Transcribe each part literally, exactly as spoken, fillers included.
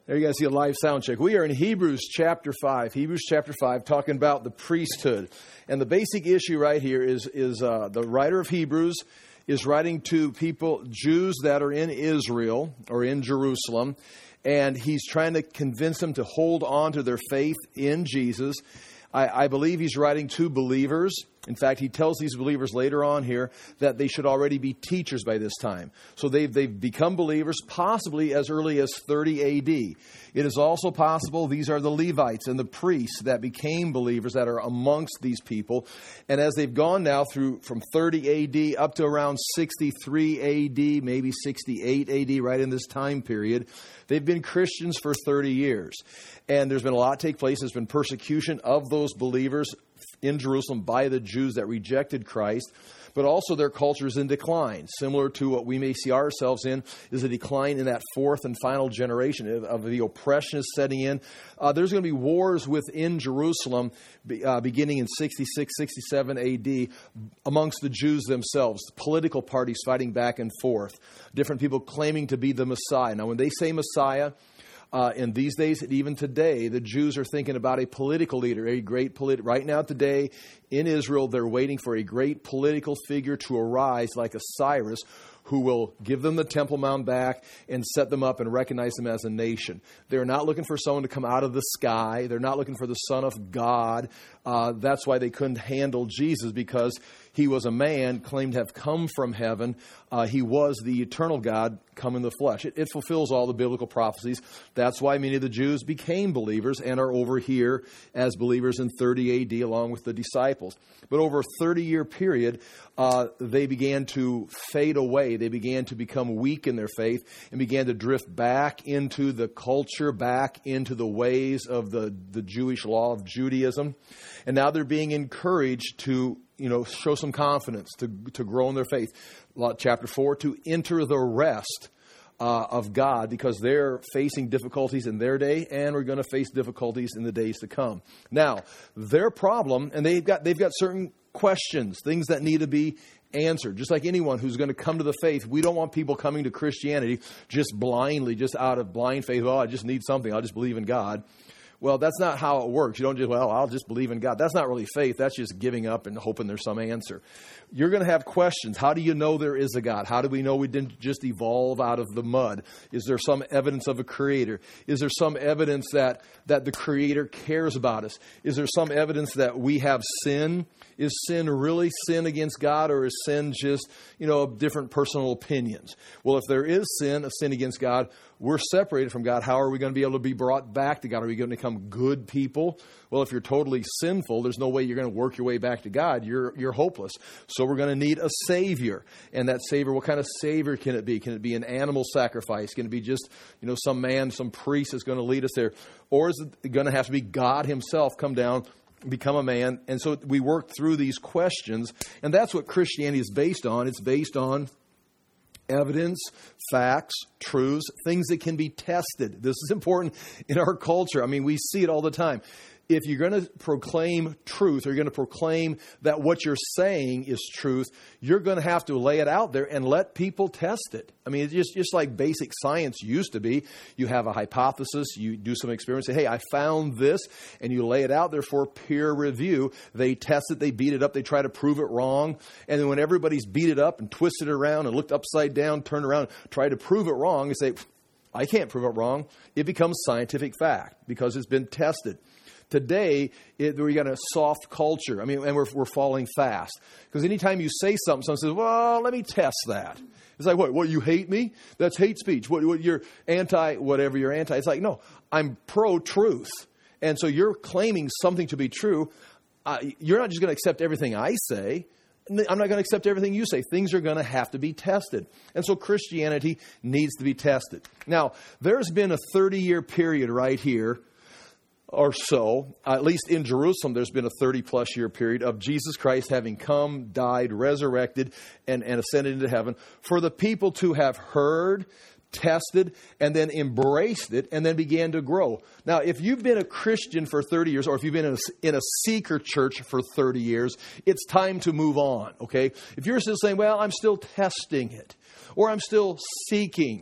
There you guys see a live sound check. We are in Hebrews chapter five. Hebrews chapter five, talking about the priesthood. And the basic issue right here is, is uh, the writer of Hebrews is writing to people, Jews that are in Israel or in Jerusalem. And he's trying to convince them to hold on to their faith in Jesus. I, I believe he's writing to believers. In fact, he tells these believers later on here that they should already be teachers by this time. So they've, they've become believers possibly as early as thirty A D. It is also possible these are the Levites and the priests that became believers that are amongst these people. And as they've gone now through from thirty A D up to around sixty-three A D, maybe sixty-eight A D, right in this time period, they've been Christians for thirty years. And there's been a lot take place. There's been persecution of those believers in Jerusalem by the Jews that rejected Christ, but also their culture is in decline. Similar to what we may see ourselves in is a decline in that fourth and final generation of, of the oppression is setting in. Uh, there's going to be wars within Jerusalem uh, beginning in sixty-six, sixty-seven A D amongst the Jews themselves, political parties fighting back and forth, different people claiming to be the Messiah. Now, when they say Messiah, Uh, in these days, and even today, the Jews are thinking about a political leader, a great polit. Right now, today, in Israel, they're waiting for a great political figure to arise like a Cyrus, who will give them the Temple Mount back and set them up and recognize them as a nation. They're not looking for someone to come out of the sky. They're not looking for the Son of God. Uh, that's why they couldn't handle Jesus, because he was a man, claimed to have come from heaven. Uh, he was the eternal God come in the flesh. It, it fulfills all the biblical prophecies. That's why many of the Jews became believers and are over here as believers in thirty A D along with the disciples. But over a thirty-year period, uh, they began to fade away. They began to become weak in their faith and began to drift back into the culture, back into the ways of the, the Jewish law of Judaism. And now they're being encouraged to, you know, show some confidence, to, to grow in their faith. Chapter four, to enter the rest uh, of God, because they're facing difficulties in their day, and we're going to face difficulties in the days to come. Now, their problem, and they've got they've got certain questions, things that need to be answered. Just like anyone who's going to come to the faith, we don't want people coming to Christianity just blindly, just out of blind faith. Oh, I just need something. I'll just believe in God. Well, that's not how it works. You don't just, well, I'll just believe in God. That's not really faith. That's just giving up and hoping there's some answer. You're going to have questions. How do you know there is a God? How do we know we didn't just evolve out of the mud? Is there some evidence of a creator? Is there some evidence that, that the creator cares about us? Is there some evidence that we have sin? Is sin really sin against God, or is sin just, you know, different personal opinions? Well, if there is sin, a sin against God, we're separated from God. How are we going to be able to be brought back to God? Are we going to become good people? Well, if you're totally sinful, there's no way you're going to work your way back to God. You're you're hopeless. So we're going to need a Savior. And that Savior, what kind of Savior can it be? Can it be an animal sacrifice? Can it be just, you know, some man, some priest is going to lead us there? Or is it going to have to be God himself come down, become a man? And so we work through these questions. And that's what Christianity is based on. It's based on evidence, facts, truths, things that can be tested. This is important in our culture. I mean, we see it all the time. If you're going to proclaim truth, or you're going to proclaim that what you're saying is truth, you're going to have to lay it out there and let people test it. I mean, it's just, just like basic science used to be. You have a hypothesis, you do some experiments, say, hey, I found this, and you lay it out there for peer review. They test it, they beat it up, they try to prove it wrong. And then when everybody's beat it up and twisted it around and looked upside down, turned around, tried to prove it wrong, and say, I can't prove it wrong, it becomes scientific fact because it's been tested. Today, it, we got a soft culture. I mean, and we're we're falling fast. Because anytime you say something, someone says, well, let me test that. It's like, what, what, you hate me? That's hate speech. What, what, you're anti, whatever you're anti. It's like, no, I'm pro-truth. And so you're claiming something to be true. Uh, you're not just going to accept everything I say. I'm not going to accept everything you say. Things are going to have to be tested. And so Christianity needs to be tested. Now, there's been a thirty-year period right here, or so, at least in Jerusalem, there's been a thirty-plus year period of Jesus Christ having come, died, resurrected, and, and ascended into heaven, for the people to have heard, tested, and then embraced it, and then began to grow. Now, if you've been a Christian for thirty years, or if you've been in a, in a seeker church for thirty years, it's time to move on, okay? If you're still saying, well, I'm still testing it, or I'm still seeking,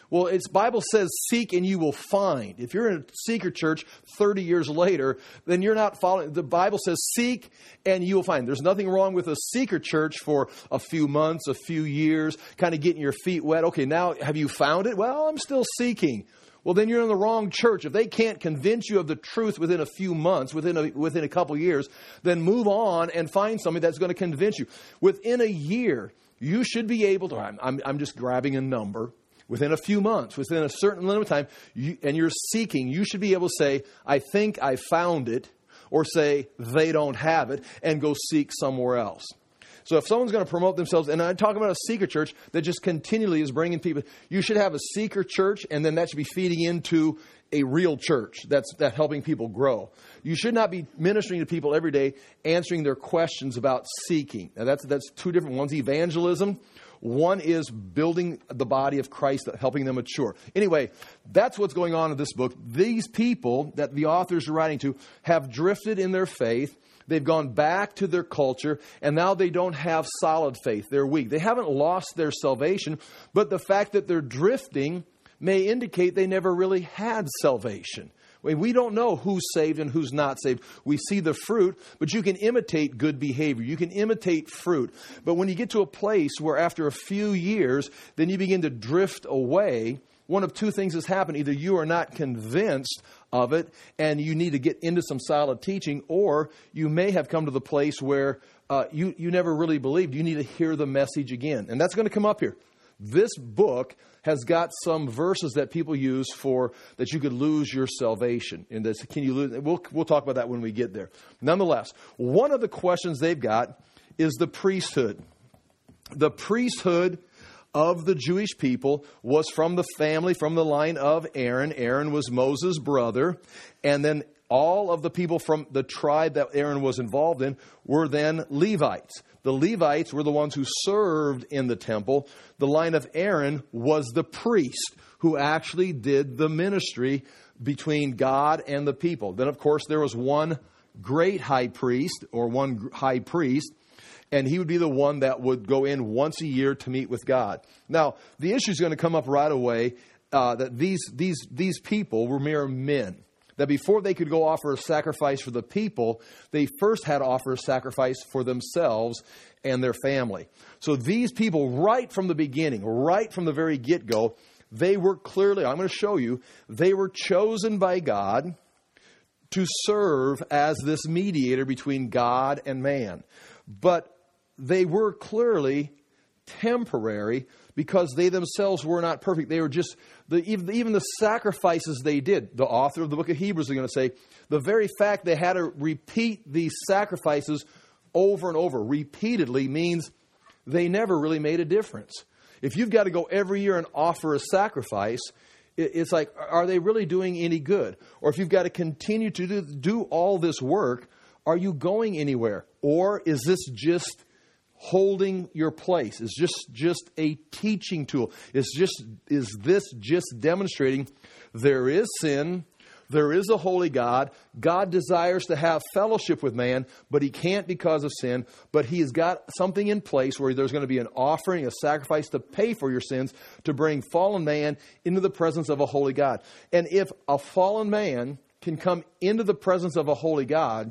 Well, it's Bible says, seek and you will find. If you're in a seeker church thirty years later, then you're not following. The Bible says, seek and you will find. There's nothing wrong with a seeker church for a few months, a few years, kind of getting your feet wet. Okay, now have you found it? Well, I'm still seeking. Well, then you're in the wrong church. If they can't convince you of the truth within a few months, within a, within a couple years, then move on and find somebody that's going to convince you. Within a year, you should be able to, I'm, I'm, I'm just grabbing a number. Within a few months, within a certain limit of time, you, and you're seeking, you should be able to say, I think I found it, or say, they don't have it, and go seek somewhere else. So if someone's going to promote themselves, and I'm talking about a seeker church that just continually is bringing people, you should have a seeker church, and then that should be feeding into a real church that's that helping people grow. You should not be ministering to people every day, answering their questions about seeking. Now that's that's two different ones. Evangelism. One is building the body of Christ, helping them mature. Anyway, that's what's going on in this book. These people that the authors are writing to have drifted in their faith. They've gone back to their culture, and now they don't have solid faith. They're weak. They haven't lost their salvation, but the fact that they're drifting may indicate they never really had salvation. We don't know who's saved and who's not saved. We see the fruit, but you can imitate good behavior. You can imitate fruit. But when you get to a place where after a few years, then you begin to drift away, one of two things has happened. Either you are not convinced of it and you need to get into some solid teaching, or you may have come to the place where uh, you, you never really believed. You need to hear the message again. And that's going to come up here. This book has got some verses that people use for that you could lose your salvation. And this, can you lose? We'll we'll talk about that when we get there. Nonetheless, one of the questions they've got is the priesthood. The priesthood of the Jewish people was from the family, from the line of Aaron. Aaron was Moses' brother, and then all of the people from the tribe that Aaron was involved in were then Levites. The Levites were the ones who served in the temple. The line of Aaron was the priest who actually did the ministry between God and the people. Then, of course, there was one great high priest or one high priest, and he would be the one that would go in once a year to meet with God. Now, the issue is going to come up right away uh, that these, these, these people were mere men. That before they could go offer a sacrifice for the people, they first had to offer a sacrifice for themselves and their family. So these people, right from the beginning, right from the very get-go, they were clearly, I'm going to show you, they were chosen by God to serve as this mediator between God and man. But they were clearly temporary because they themselves were not perfect. They were just, the, even, even the sacrifices they did, the author of the book of Hebrews is going to say, the very fact they had to repeat these sacrifices over and over, repeatedly, means they never really made a difference. If you've got to go every year and offer a sacrifice, it, it's like, are they really doing any good? Or if you've got to continue to do, do all this work, are you going anywhere? Or is this just holding your place? Is just just a teaching tool? Is just is this just demonstrating there is sin, there is a holy God. God desires to have fellowship with man, but he can't because of sin. But he's got something in place where there's going to be an offering, a sacrifice to pay for your sins, to bring fallen man into the presence of a holy God. And if a fallen man can come into the presence of a holy God,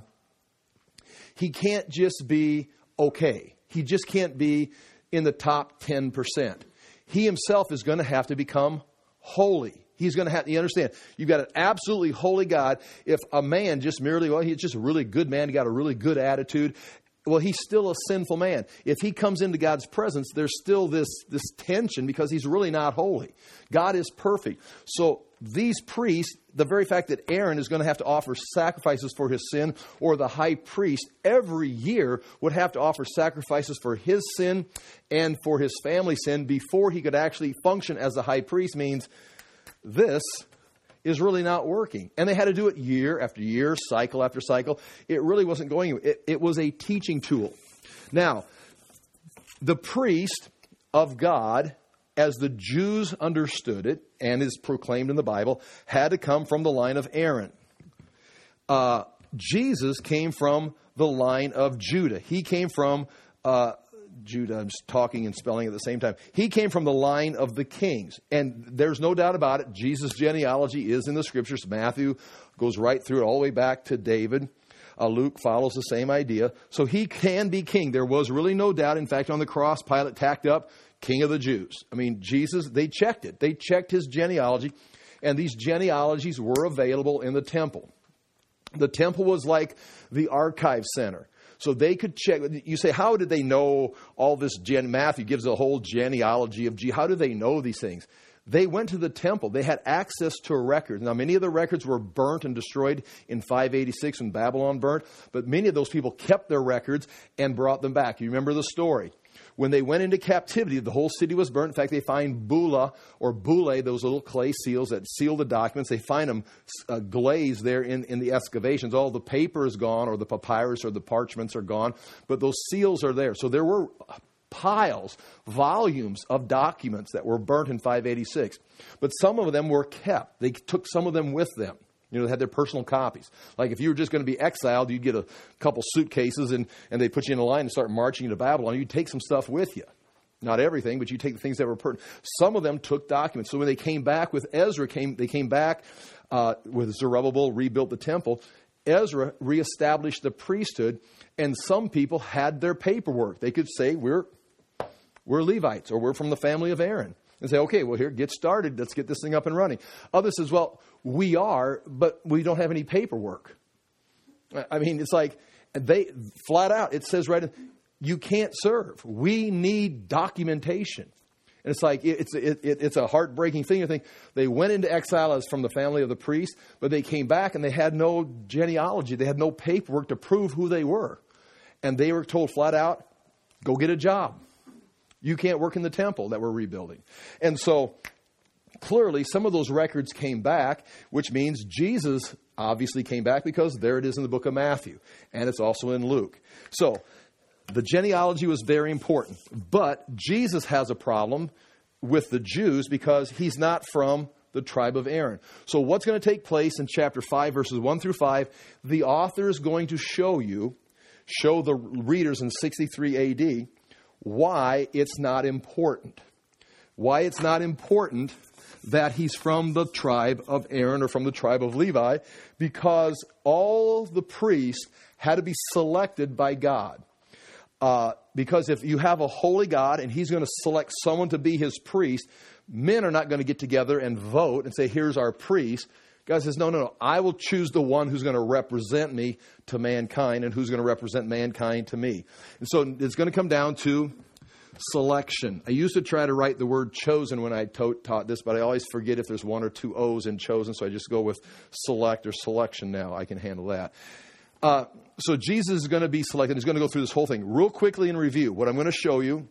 he can't just be okay. He just can't be in the top ten percent. He himself is going to have to become holy. He's going to have, you understand, you've got an absolutely holy God. If a man just merely, well, he's just a really good man, he got a really good attitude, well, he's still a sinful man. If he comes into God's presence, there's still this, this tension because he's really not holy. God is perfect. So these priests, the very fact that Aaron is going to have to offer sacrifices for his sin, or the high priest every year would have to offer sacrifices for his sin and for his family's sin before he could actually function as a high priest, means this is really not working. And they had to do it year after year, cycle after cycle. It really wasn't going, it, it was a teaching tool. Now, the priest of God, as the Jews understood it, and is proclaimed in the Bible, had to come from the line of Aaron. Uh, Jesus came from the line of Judah. He came from uh, Judah. I'm just talking and spelling at the same time. He came from the line of the kings. And there's no doubt about it. Jesus' genealogy is in the scriptures. Matthew goes right through it all the way back to David. Uh, Luke follows the same idea. So he can be king. There was really no doubt. In fact, on the cross, Pilate tacked up King of the Jews. I mean, Jesus, they checked it. They checked his genealogy. And these genealogies were available in the temple. The temple was like the archive center. So they could check. You say, how did they know all this? Gen- Matthew gives a whole genealogy of, G. How do they know these things? They went to the temple. They had access to a record. Now, many of the records were burnt and destroyed in five eighty-six when Babylon burnt. But many of those people kept their records and brought them back. You remember the story. When they went into captivity, the whole city was burnt. In fact, they find bula or boule, those little clay seals that seal the documents. They find them uh, glazed there in, in the excavations. All the paper is gone, or the papyrus or the parchments are gone, but those seals are there. So there were piles, volumes of documents that were burnt in five eighty-six. But some of them were kept. They took some of them with them. You know, they had their personal copies. Like if you were just going to be exiled, you'd get a couple suitcases and, and they'd put you in a line and start marching to Babylon. You'd take some stuff with you. Not everything, but you take the things that were pertinent. Some of them took documents. So when they came back with Ezra, came they came back uh, with Zerubbabel, rebuilt the temple. Ezra reestablished the priesthood, and some people had their paperwork. They could say, we're, we're Levites, or we're from the family of Aaron. And say, okay, well, here, get started. Let's get this thing up and running. Others says, well, we are, but we don't have any paperwork. I mean, it's like, they flat out, it says right in, you can't serve. We need documentation. And it's like, it's it, it, it's a heartbreaking thing. You think they went into exile as from the family of the priest, but they came back and they had no genealogy. They had no paperwork to prove who they were. And they were told flat out, go get a job. You can't work in the temple that we're rebuilding. And so clearly some of those records came back, which means Jesus obviously came back because there it is in the book of Matthew. And it's also in Luke. So the genealogy was very important. But Jesus has a problem with the Jews because he's not from the tribe of Aaron. So what's going to take place in chapter five, verses one through five, the author is going to show you, show the readers in sixty-three A D, why it's not important. Why it's not important that he's from the tribe of Aaron or from the tribe of Levi, because all the priests had to be selected by God. Uh, because if you have a holy God and he's going to select someone to be his priest, men are not going to get together and vote and say, here's our priest. God says, no, no, no. I will choose the one who's going to represent me to mankind and who's going to represent mankind to me. And so it's going to come down to selection. I used to try to write the word chosen when I to- taught this, but I always forget if there's one or two O's in chosen, so I just go with select or selection now. I can handle that. Uh, so Jesus is going to be selected. He's going to go through this whole thing. Real quickly in review, what I'm going to show you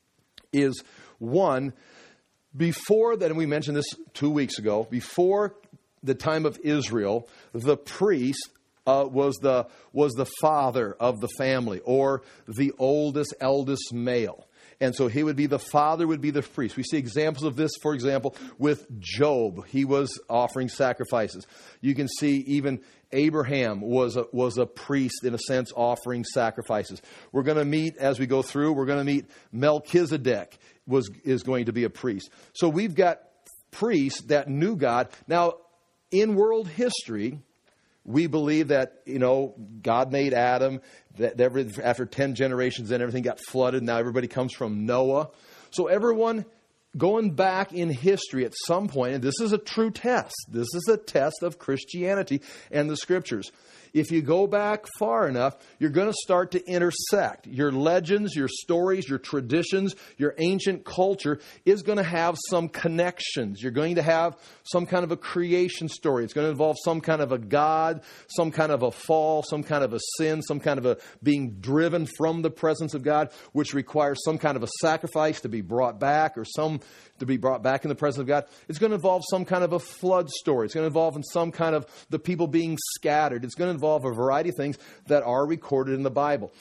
is, one, before that, and we mentioned this two weeks ago, before the time of Israel, the priest uh, was the was the father of the family, or the oldest, eldest male. And so he would be, the father would be the priest. We see examples of this, for example, with Job. He was offering sacrifices. You can see even Abraham was a, was a priest, in a sense, offering sacrifices. We're going to meet, as we go through, we're going to meet Melchizedek was is going to be a priest. So we've got priests that knew God. Now, in world history, we believe that, you know, God made Adam, that every, after ten generations, then everything got flooded. Now everybody comes from Noah. So everyone going back in history at some point, and this is a true test. This is a test of Christianity and the scriptures. If you go back far enough, you're going to start to intersect. Your legends, your stories, your traditions, your ancient culture is going to have some connections. You're going to have some kind of a creation story. It's going to involve some kind of a God, some kind of a fall, some kind of a sin, some kind of a being driven from the presence of God, which requires some kind of a sacrifice to be brought back, or some to be brought back in the presence of God. It's going to involve some kind of a flood story. It's going to involve in some kind of the people being scattered. It's going to involve a variety of things that are recorded in the Bible.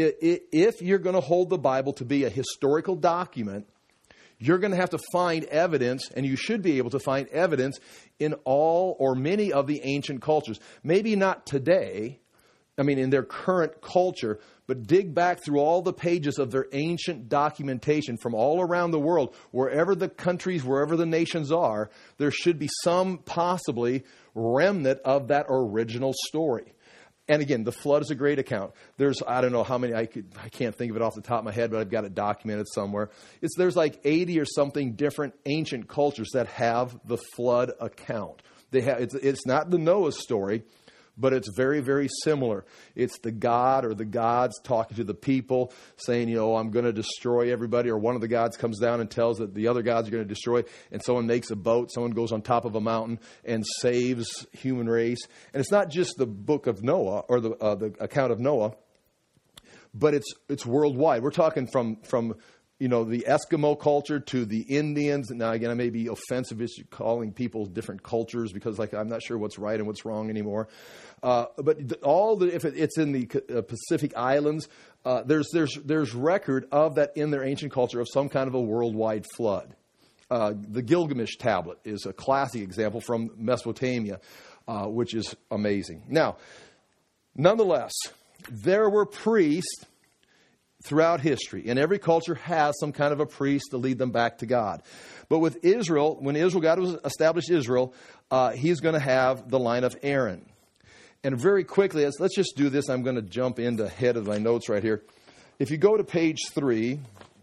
If you're going to hold the Bible to be a historical document, you're going to have to find evidence, and you should be able to find evidence in all or many of the ancient cultures. Maybe not today, I mean, in their current culture, but dig back through all the pages of their ancient documentation from all around the world, wherever the countries, wherever the nations are, there should be some possibly remnant of that original story. And again, the flood is a great account. There's, I don't know how many, I could, I can't think of it off the top of my head, but I've got it documented somewhere. It's, there's like eighty or something different ancient cultures that have the flood account. They have, it's, it's not the Noah story, but it's very, very similar. It's the God or the gods talking to the people saying, you know, I'm going to destroy everybody. Or one of the gods comes down and tells that the other gods are going to destroy. And someone makes a boat. Someone goes on top of a mountain and saves human race. And it's not just the book of Noah or the uh, the account of Noah, but it's it's worldwide. We're talking from from you know, the Eskimo culture to the Indians. Now, again, I may be offensive as calling people different cultures because, like, I'm not sure what's right and what's wrong anymore. Uh, but the, all the if it, it's in the uh, Pacific Islands, uh, there's there's there's record of that in their ancient culture of some kind of a worldwide flood. Uh, the Gilgamesh tablet is a classic example from Mesopotamia, uh, which is amazing. Now, nonetheless, there were priests throughout history, and every culture has some kind of a priest to lead them back to God. But with Israel, when Israel, God was established Israel, uh, he's going to have the line of Aaron. And very quickly, let's, let's just do this. I'm going to jump into head of my notes right here. If you go to page three,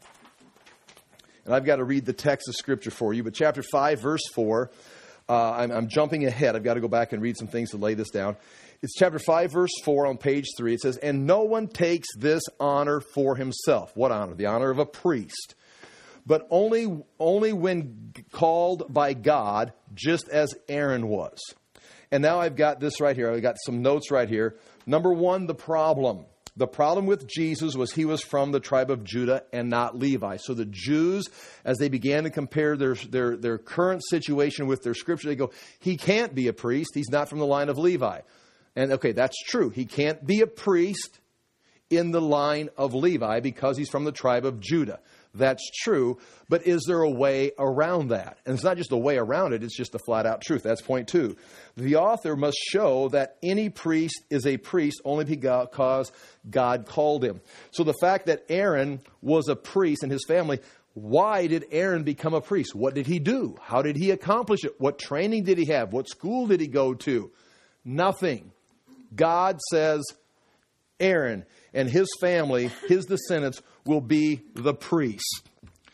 and I've got to read the text of Scripture for you, but chapter five, verse four, uh, I'm, I'm jumping ahead. I've got to go back and read some things to lay this down. It's chapter five, verse four on page three. It says, and no one takes this honor for himself. What honor? The honor of a priest. But only, only when called by God, just as Aaron was. And now I've got this right here. I've got some notes right here. Number one, the problem. The problem with Jesus was he was from the tribe of Judah and not Levi. So the Jews, as they began to compare their, their, their current situation with their scripture, they go, he can't be a priest. He's not from the line of Levi. And okay, that's true. He can't be a priest in the line of Levi because he's from the tribe of Judah. That's true. But is there a way around that? And it's not just a way around it. It's just a flat out truth. That's point two. The author must show that any priest is a priest only because God called him. So the fact that Aaron was a priest and his family, why did Aaron become a priest? What did he do? How did he accomplish it? What training did he have? What school did he go to? Nothing. God says Aaron and his family, his descendants, will be the priests.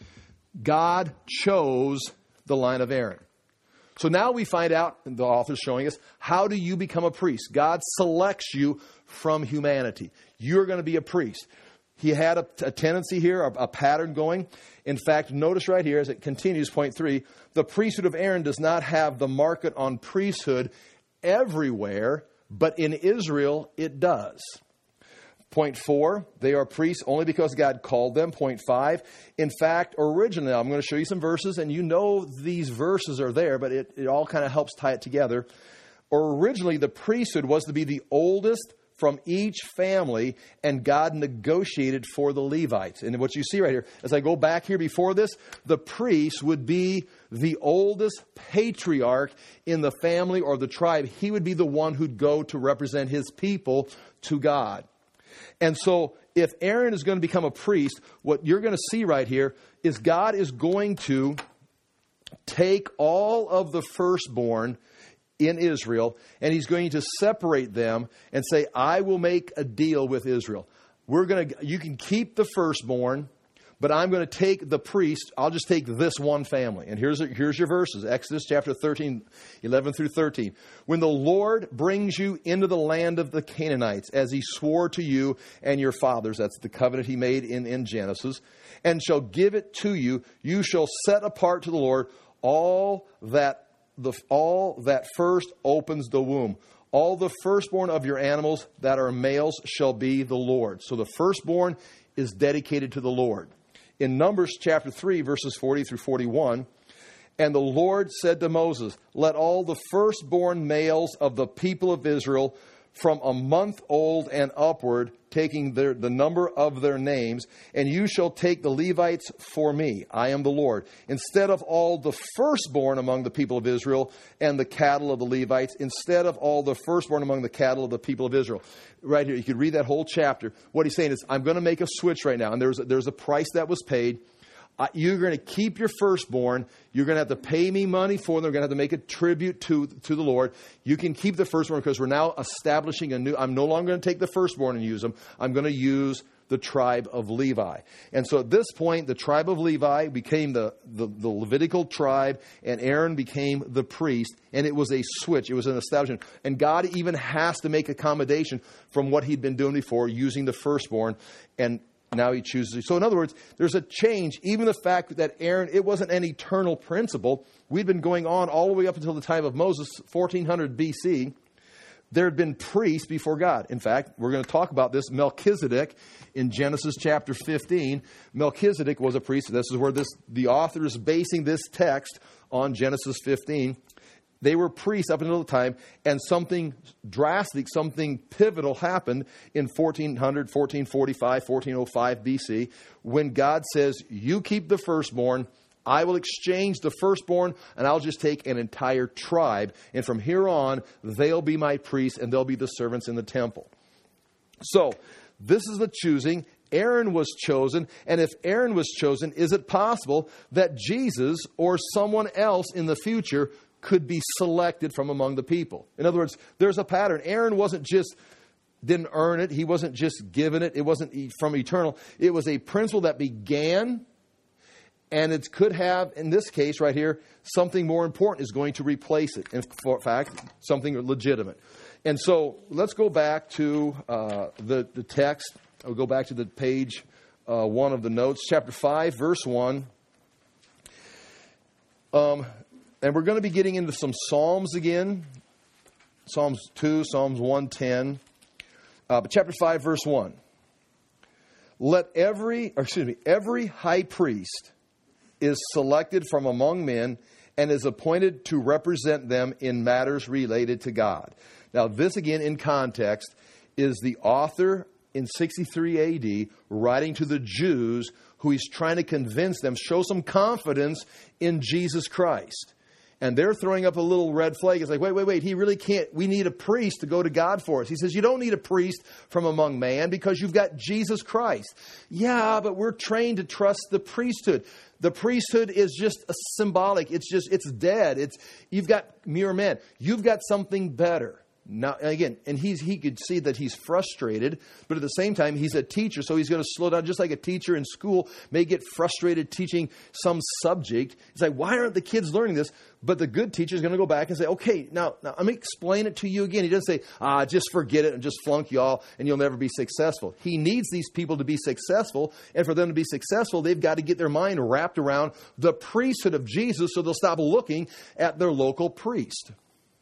God chose the line of Aaron. So now we find out, and the author's showing us, how do you become a priest? God selects you from humanity. You're going to be a priest. He had a, a tendency here, a, a pattern going. In fact, notice right here as it continues, point three, the priesthood of Aaron does not have the market on priesthood everywhere, but in Israel, it does. Point four, they are priests only because God called them. Point five, in fact, originally, I'm going to show you some verses, and you know these verses are there, but it, it all kind of helps tie it together. Originally, the priesthood was to be the oldest from each family, and God negotiated for the Levites. And what you see right here, as I go back here before this, the priest would be the oldest patriarch in the family or the tribe. He would be the one who'd go to represent his people to God. And so if Aaron is going to become a priest, what you're going to see right here is God is going to take all of the firstborn in Israel, and he's going to separate them and say, I will make a deal with Israel. We're going to, you can keep the firstborn, but I'm going to take the priest. I'll just take this one family. And here's, here's your verses. Exodus chapter thirteen, eleven through thirteen. When the Lord brings you into the land of the Canaanites, as he swore to you and your fathers, that's the covenant he made in, in Genesis, and shall give it to you, you shall set apart to the Lord all that The, all that first opens the womb. All the firstborn of your animals that are males shall be the Lord. So the firstborn is dedicated to the Lord. In Numbers chapter three, verses forty through forty-one, and the Lord said to Moses, let all the firstborn males of the people of Israel from a month old and upward, taking their, the number of their names, and you shall take the Levites for me. I am the Lord. Instead of all the firstborn among the people of Israel and the cattle of the Levites, instead of all the firstborn among the cattle of the people of Israel. Right here, you could read that whole chapter. What he's saying is, I'm going to make a switch right now, and there's, there's a price that was paid. Uh, you're going to keep your firstborn. You're going to have to pay me money for them. You're going to have to make a tribute to, to the Lord. You can keep the firstborn because we're now establishing a new... I'm no longer going to take the firstborn and use them. I'm going to use the tribe of Levi. And so at this point, the tribe of Levi became the, the, the Levitical tribe, and Aaron became the priest. And it was a switch. It was an establishment. And God even has to make accommodation from what he'd been doing before, using the firstborn. And now he chooses. So in other words, there's a change. Even the fact that Aaron, it wasn't an eternal principle. We'd been going on all the way up until the time of Moses, fourteen hundred B C. There had been priests before God. In fact, we're going to talk about this. Melchizedek in Genesis chapter fifteen. Melchizedek was a priest. This is where this the author is basing this text on Genesis fifteen. They were priests up until the time, and something drastic, something pivotal happened in fourteen hundred, fourteen forty-five, fourteen oh five B C, when God says, you keep the firstborn, I will exchange the firstborn, and I'll just take an entire tribe, and from here on, they'll be my priests, and they'll be the servants in the temple. So, this is the choosing. Aaron was chosen, and if Aaron was chosen, is it possible that Jesus or someone else in the future could be selected from among the people? In other words, there's a pattern. Aaron wasn't just, didn't earn it. He wasn't just given it. It wasn't from eternal. It was a principle that began, and it could have, in this case right here, something more important is going to replace it. In fact, something legitimate. And so let's go back to uh, the, the text. I'll go back to the page uh, one of the notes, chapter five, verse one. Um, And we're going to be getting into some Psalms again. Psalms two, Psalms one ten. Uh, but chapter five, verse one. Let every, or excuse me, every high priest is selected from among men and is appointed to represent them in matters related to God. Now, this again in context is the author in sixty-three A D writing to the Jews who he's trying to convince them, show some confidence in Jesus Christ. And they're throwing up a little red flag. It's like, wait, wait, wait. He really can't. We need a priest to go to God for us. He says, you don't need a priest from among man because you've got Jesus Christ. Yeah, but we're trained to trust the priesthood. The priesthood is just a symbolic. It's just, it's dead. It's, you've got mere men. You've got something better. Now, again, and he's, he could see that he's frustrated, but at the same time, he's a teacher, so he's going to slow down, just like a teacher in school may get frustrated teaching some subject. It's like, why aren't the kids learning this? But the good teacher is going to go back and say, okay, now, now let me explain it to you again. He doesn't say, ah, just forget it and just flunk y'all and you'll never be successful. He needs these people to be successful, and for them to be successful, they've got to get their mind wrapped around the priesthood of Jesus so they'll stop looking at their local priest.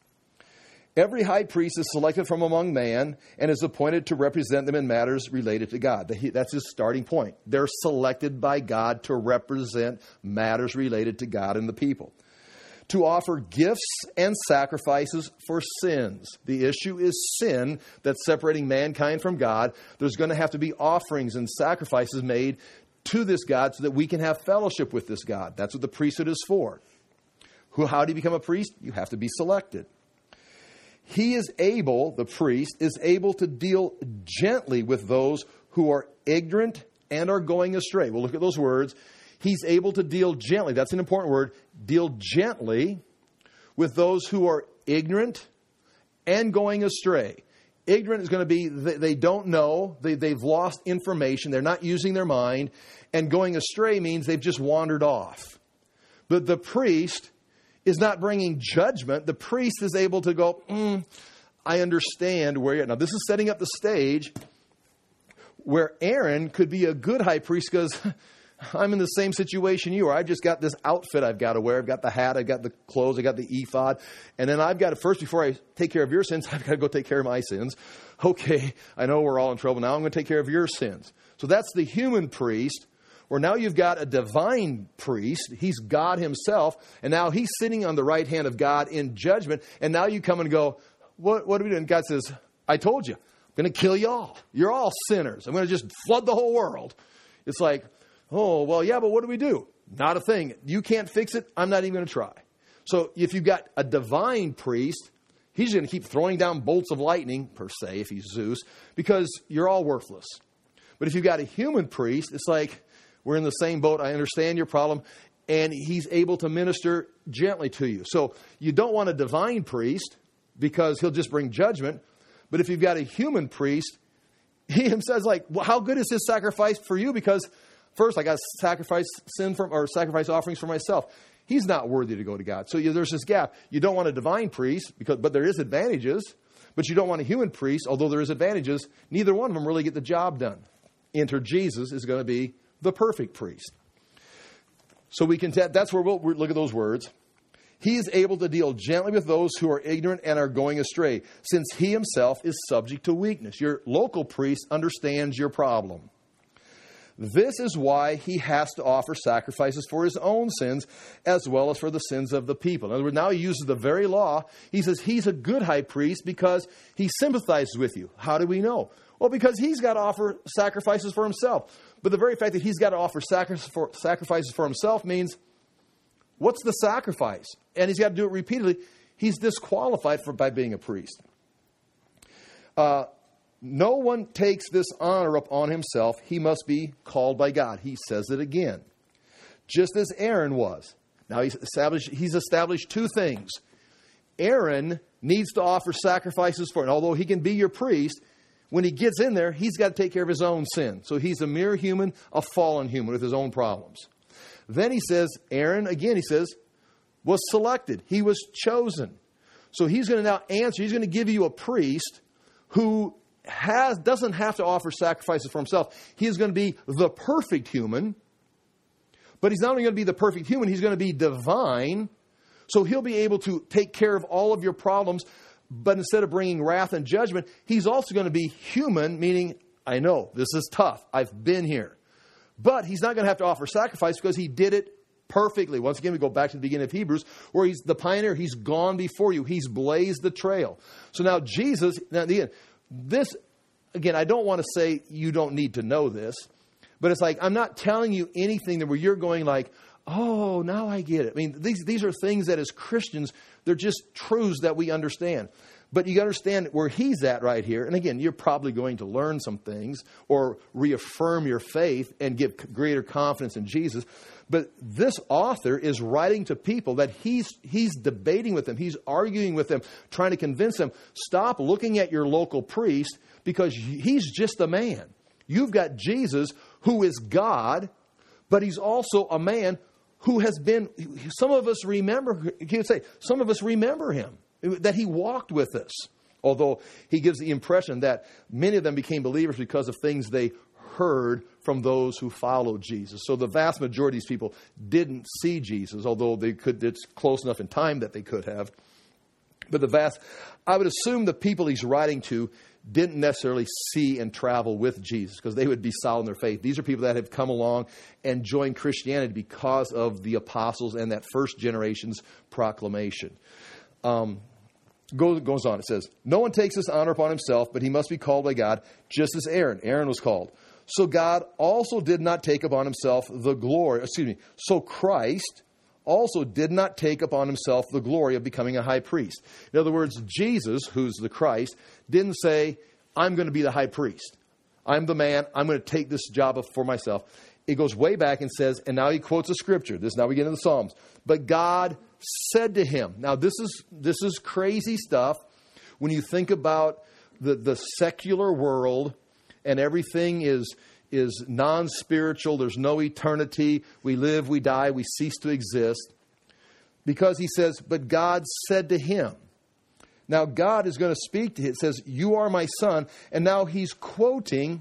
Every high priest is selected from among man and is appointed to represent them in matters related to God. That's his starting point. They're selected by God to represent matters related to God and the people. To offer gifts and sacrifices for sins. The issue is sin that's separating mankind from God. There's going to have to be offerings and sacrifices made to this God so that we can have fellowship with this God. That's what the priesthood is for. Who, how do you become a priest? You have to be selected. He is able, the priest, is able to deal gently with those who are ignorant and are going astray. We'll look at those words. He's able to deal gently. That's an important word. Deal gently with those who are ignorant and going astray. Ignorant is going to be they, they don't know. They, they've lost information. They're not using their mind. And going astray means they've just wandered off. But the priest is not bringing judgment. The priest is able to go, mm, I understand where you're at. Now, this is setting up the stage where Aaron could be a good high priest because I'm in the same situation you are. I've just got this outfit I've got to wear. I've got the hat. I've got the clothes. I've got the ephod. And then I've got to, first, before I take care of your sins, I've got to go take care of my sins. Okay, I know we're all in trouble. Now I'm going to take care of your sins. So that's the human priest. Where now you've got a divine priest. He's God himself. And now he's sitting on the right hand of God in judgment. And now you come and go, what, what are we doing? God says, I told you, I'm going to kill you all. You're all sinners. I'm going to just flood the whole world. It's like, oh, well, yeah, but what do we do? Not a thing. You can't fix it. I'm not even going to try. So if you've got a divine priest, he's going to keep throwing down bolts of lightning, per se, if he's Zeus, because you're all worthless. But if you've got a human priest, it's like, we're in the same boat. I understand your problem. And he's able to minister gently to you. So you don't want a divine priest because he'll just bring judgment. But if you've got a human priest, he himself says, like, well, how good is his sacrifice for you? Because first, I got to sacrifice sin from, or sacrifice offerings for myself. He's not worthy to go to God. So you, there's this gap. You don't want a divine priest, because, but there is advantages. But you don't want a human priest, although there is advantages. Neither one of them really get the job done. Enter Jesus is going to be the perfect priest. So we can, t- that's where we'll look at those words. He is able to deal gently with those who are ignorant and are going astray, since he himself is subject to weakness. Your local priest understands your problem. This is why he has to offer sacrifices for his own sins as well as for the sins of the people. In other words, now he uses the very law. He says he's a good high priest because he sympathizes with you. How do we know? Well, because he's got to offer sacrifices for himself. But the very fact that he's got to offer sacrifices for himself means, what's the sacrifice? And he's got to do it repeatedly. He's disqualified for, by being a priest. Uh, no one takes this honor upon himself. He must be called by God. He says it again. Just as Aaron was. Now he's established, he's established two things. Aaron needs to offer sacrifices for it. And although he can be your priest, when he gets in there, he's got to take care of his own sin. So he's a mere human, a fallen human with his own problems. Then he says, Aaron, again, he says, was selected. He was chosen. So he's going to now answer. He's going to give you a priest who has doesn't have to offer sacrifices for himself. He is going to be the perfect human. But he's not only going to be the perfect human, he's going to be divine. So he'll be able to take care of all of your problems. But instead of bringing wrath and judgment, he's also going to be human, meaning, I know, this is tough. I've been here. But he's not going to have to offer sacrifice because he did it perfectly. Once again, we go back to the beginning of Hebrews, where he's the pioneer. He's gone before you. He's blazed the trail. So now Jesus, now again, this, again, I don't want to say you don't need to know this, but it's like, I'm not telling you anything that where you're going like, oh, now I get it. I mean, these these are things that as Christians, they're just truths that we understand. But you understand where he's at right here. And again, you're probably going to learn some things or reaffirm your faith and give greater confidence in Jesus. But this author is writing to people that he's he's debating with them. He's arguing with them, trying to convince them, stop looking at your local priest because he's just a man. You've got Jesus, who is God, but he's also a man who has been, some of us remember, you could say, some of us remember him, that he walked with us. Although he gives the impression that many of them became believers because of things they heard from those who followed Jesus. So the vast majority of these people didn't see Jesus, although they could, it's close enough in time that they could have. But the vast, I would assume the people he's writing to didn't necessarily see and travel with Jesus because they would be solid in their faith. These are people that have come along and joined Christianity because of the apostles and that first generation's proclamation. Um, goes, goes on. It says, no one takes this honor upon himself, but he must be called by God, just as Aaron. Aaron was called. So God also did not take upon himself the glory, excuse me, so Christ also did not take upon himself the glory of becoming a high priest. In other words, Jesus, who's the Christ, didn't say, I'm going to be the high priest. I'm the man. I'm going to take this job for myself. It goes way back and says, and now he quotes a scripture. This now we get into the Psalms. But God said to him. Now this is this is crazy stuff when you think about the, the secular world and everything is is non-spiritual. There's no eternity. We live, we die, we cease to exist. Because he says, but God said to him. Now God is going to speak to him. It says, you are my son. And now he's quoting,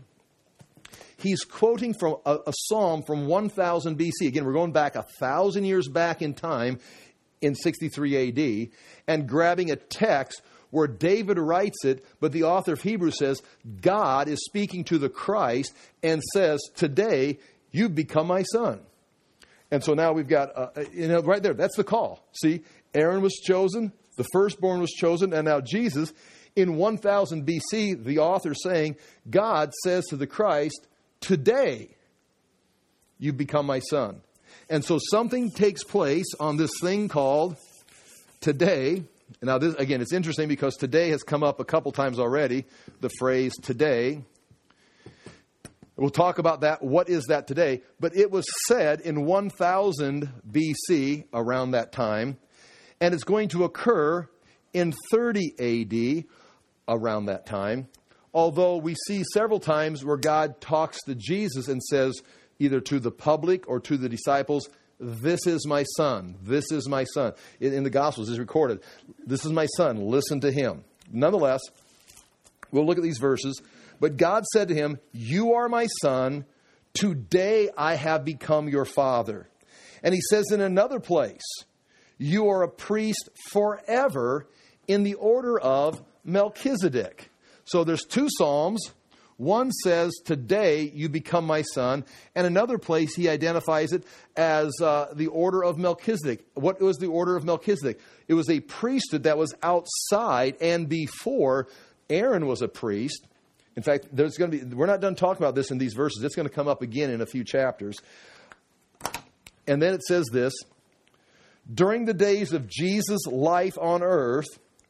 he's quoting from a, a psalm from one thousand B C. Again, we're going back a thousand years back in time in sixty-three A D and grabbing a text where David writes it, but the author of Hebrews says, God is speaking to the Christ and says, today you've become my son. And so now we've got, uh, you know, right there, that's the call. See, Aaron was chosen, the firstborn was chosen, and now Jesus In one thousand B C, the author saying, God says to the Christ, today you become my son. And so something takes place on this thing called today. Now, this, again, it's interesting because today has come up a couple times already, the phrase today. We'll talk about that. What is that today? But it was said in one thousand B C, around that time, and it's going to occur in thirty A D, around that time. Although we see several times where God talks to Jesus and says, either to the public or to the disciples, this is my son, this is my son. In, in the Gospels is recorded, this is my son, listen to him. Nonetheless, we'll look at these verses. But God said to him, you are my son, today I have become your father. And he says in another place, you are a priest forever in the order of Melchizedek. So there's two Psalms. One says, today you become my son. And another place he identifies it as uh, the order of Melchizedek. What was the order of Melchizedek? It was a priesthood that was outside and before Aaron was a priest. In fact, there's going to be, we're not done talking about this in these verses. It's going to come up again in a few chapters. And then it says this, during the days of Jesus' life on earth,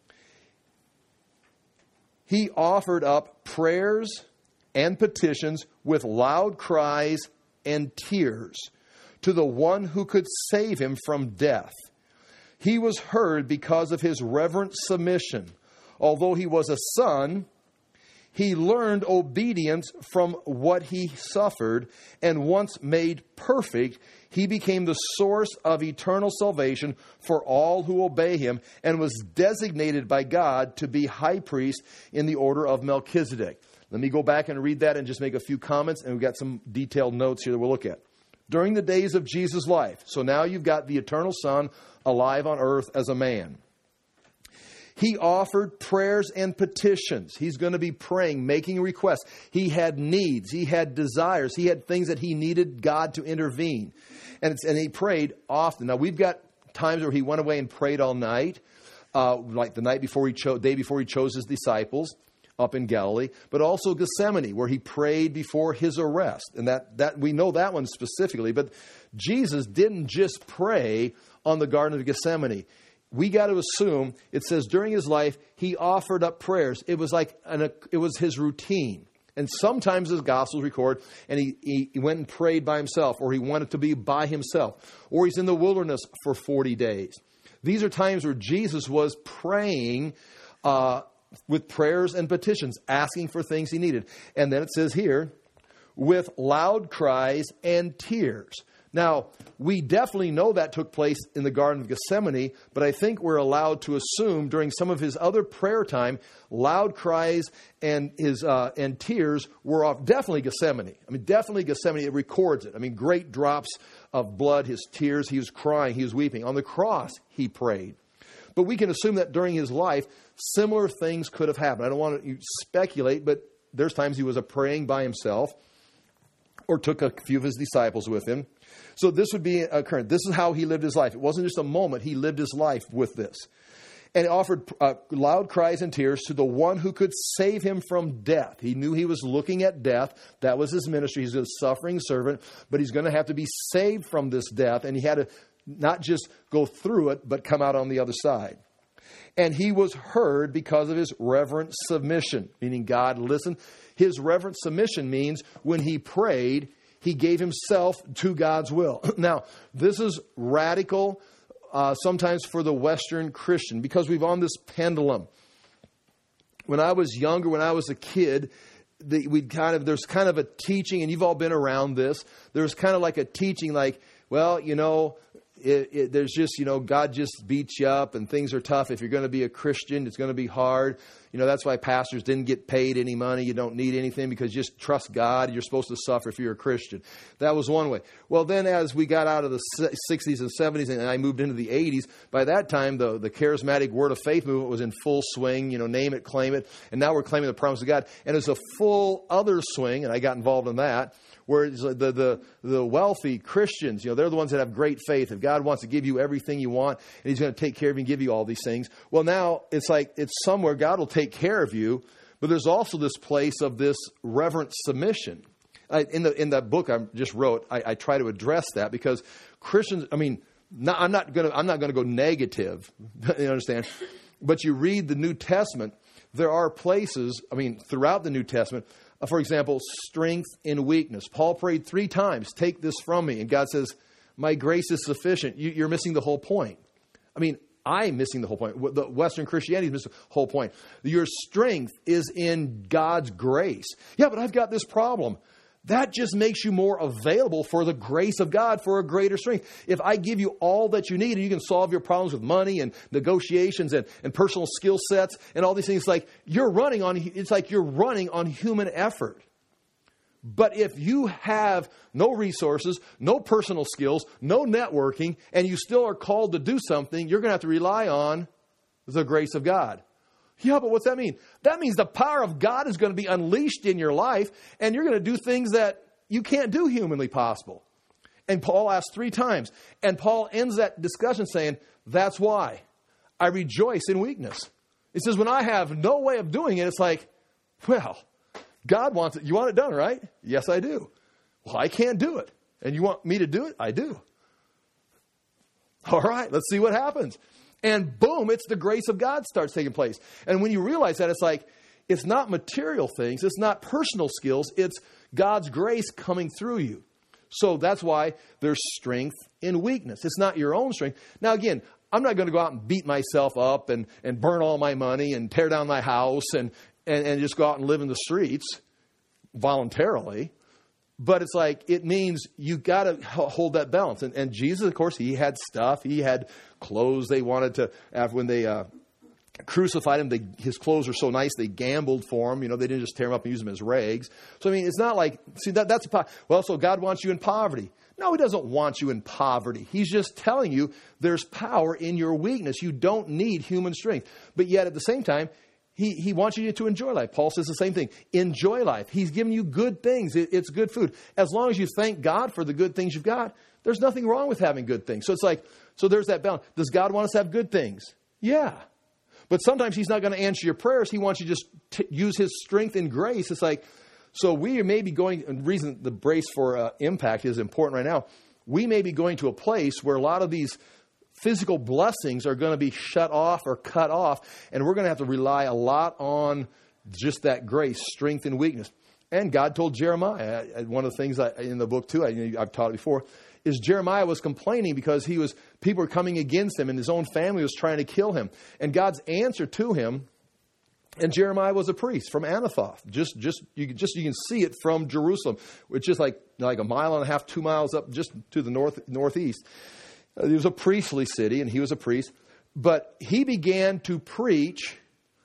he offered up prayers and petitions with loud cries and tears to the one who could save him from death. He was heard because of his reverent submission. Although he was a son, he learned obedience from what he suffered, and once made perfect, he became the source of eternal salvation for all who obey him, and was designated by God to be high priest in the order of Melchizedek. Let me go back and read that and just make a few comments, and we've got some detailed notes here that we'll look at. During the days of Jesus' life, so now you've got the eternal Son alive on earth as a man. He offered prayers and petitions. He's going to be praying, making requests. He had needs. He had desires. He had things that he needed God to intervene. And, it's, and he prayed often. Now, we've got times where he went away and prayed all night, uh, like the night before he chose, day before he chose his disciples up in Galilee, but also Gethsemane, where he prayed before his arrest. And that, that we know that one specifically. But Jesus didn't just pray on the Garden of Gethsemane. We got to assume, it says during his life, he offered up prayers. It was like, an, it was his routine. And sometimes his Gospels record, and he, he, he went and prayed by himself, or he wanted to be by himself, or he's in the wilderness for forty days. These are times where Jesus was praying uh, with prayers and petitions, asking for things he needed. And then it says here, with loud cries and tears. Now, we definitely know that took place in the Garden of Gethsemane, but I think we're allowed to assume during some of his other prayer time, loud cries and his uh, and tears were off. Definitely Gethsemane. I mean, definitely Gethsemane. It records it. I mean, great drops of blood, his tears. He was crying. He was weeping. On the cross, he prayed. But we can assume that during his life, similar things could have happened. I don't want to speculate, but there's times he was a praying by himself or took a few of his disciples with him. So this would be occurring. This is how he lived his life. It wasn't just a moment. He lived his life with this. And he offered uh, loud cries and tears to the one who could save him from death. He knew he was looking at death. That was his ministry. He's a suffering servant, but he's going to have to be saved from this death. And he had to not just go through it, but come out on the other side. And he was heard because of his reverent submission, meaning God listened. His reverent submission means when he prayed, he gave himself to God's will. Now, this is radical uh, sometimes for the Western Christian because we've on this pendulum. When I was younger, when I was a kid, the, we'd kind of there's kind of a teaching, and you've all been around this. There's kind of like a teaching like, well, you know, It, it, there's just, you know, God just beats you up and things are tough. If you're going to be a Christian, it's going to be hard. You know, that's why pastors didn't get paid any money. You don't need anything because you just trust God. You're supposed to suffer if you're a Christian. That was one way. Well, then as we got out of the sixties and seventies and I moved into the eighties, by that time, the, the charismatic word of faith movement was in full swing, you know, name it, claim it. And now we're claiming the promise of God. And it's a full other swing, and I got involved in that, where it's like the, the, the wealthy Christians, you know, they're the ones that have great faith. If God wants to give you everything you want and he's going to take care of you and give you all these things. Well, now it's like it's somewhere God will take care of you, but there's also this place of this reverent submission. I, in the in that book I just wrote, I, I try to address that because Christians, I mean, not, I'm not going to I'm not going to go negative, you understand? But you read the New Testament, there are places, I mean, throughout the New Testament, uh, for example, strength in weakness. Paul prayed three times, take this from me, and God says, my grace is sufficient. You, you're missing the whole point. I mean, I'm missing the whole point. The Western Christianity is missing the whole point. Your strength is in God's grace. Yeah, but I've got this problem. That just makes you more available for the grace of God for a greater strength. If I give you all that you need and you can solve your problems with money and negotiations and, and personal skill sets and all these things, like you're running on, it's like you're running on human effort. But if you have no resources, no personal skills, no networking, and you still are called to do something, you're going to have to rely on the grace of God. Yeah, but what's that mean? That means the power of God is going to be unleashed in your life, and you're going to do things that you can't do humanly possible. And Paul asked three times, and Paul ends that discussion saying, that's why I rejoice in weakness. He says, when I have no way of doing it, it's like, well, God wants it. You want it done, right? Yes, I do. Well, I can't do it. And you want me to do it? I do. All right, let's see what happens. And boom, it's the grace of God starts taking place. And when you realize that, it's like, it's not material things. It's not personal skills. It's God's grace coming through you. So that's why there's strength in weakness. It's not your own strength. Now, again, I'm not going to go out and beat myself up and, and burn all my money and tear down my house and, and, and just go out and live in the streets voluntarily. But it's like, it means you got to hold that balance. And, and Jesus, of course, he had stuff. He had clothes they wanted to, after when they uh, crucified him, they, his clothes were so nice, they gambled for him. You know, they didn't just tear him up and use them as rags. So, I mean, it's not like, see, that that's, a, well, so God wants you in poverty. No, he doesn't want you in poverty. He's just telling you there's power in your weakness. You don't need human strength. But yet at the same time, He he wants you to enjoy life. Paul says the same thing. Enjoy life. He's giving you good things. It, it's good food. As long as you thank God for the good things you've got, there's nothing wrong with having good things. So it's like, so there's that balance. Does God want us to have good things? Yeah. But sometimes he's not going to answer your prayers. He wants you to just t- use his strength and grace. It's like, so we may be going, and the reason the brace for uh, impact is important right now, we may be going to a place where a lot of these physical blessings are going to be shut off or cut off, and we're going to have to rely a lot on just that grace, strength, and weakness. And God told Jeremiah, one of the things I, in the book too, I, I've taught it before, is Jeremiah was complaining because he was people were coming against him, and his own family was trying to kill him. And God's answer to him, and Jeremiah was a priest from Anathoth. Just, just you can just you can see it from Jerusalem, which is like like a mile and a half, two miles up, just to the north northeast. It was a priestly city, and he was a priest. But he began to preach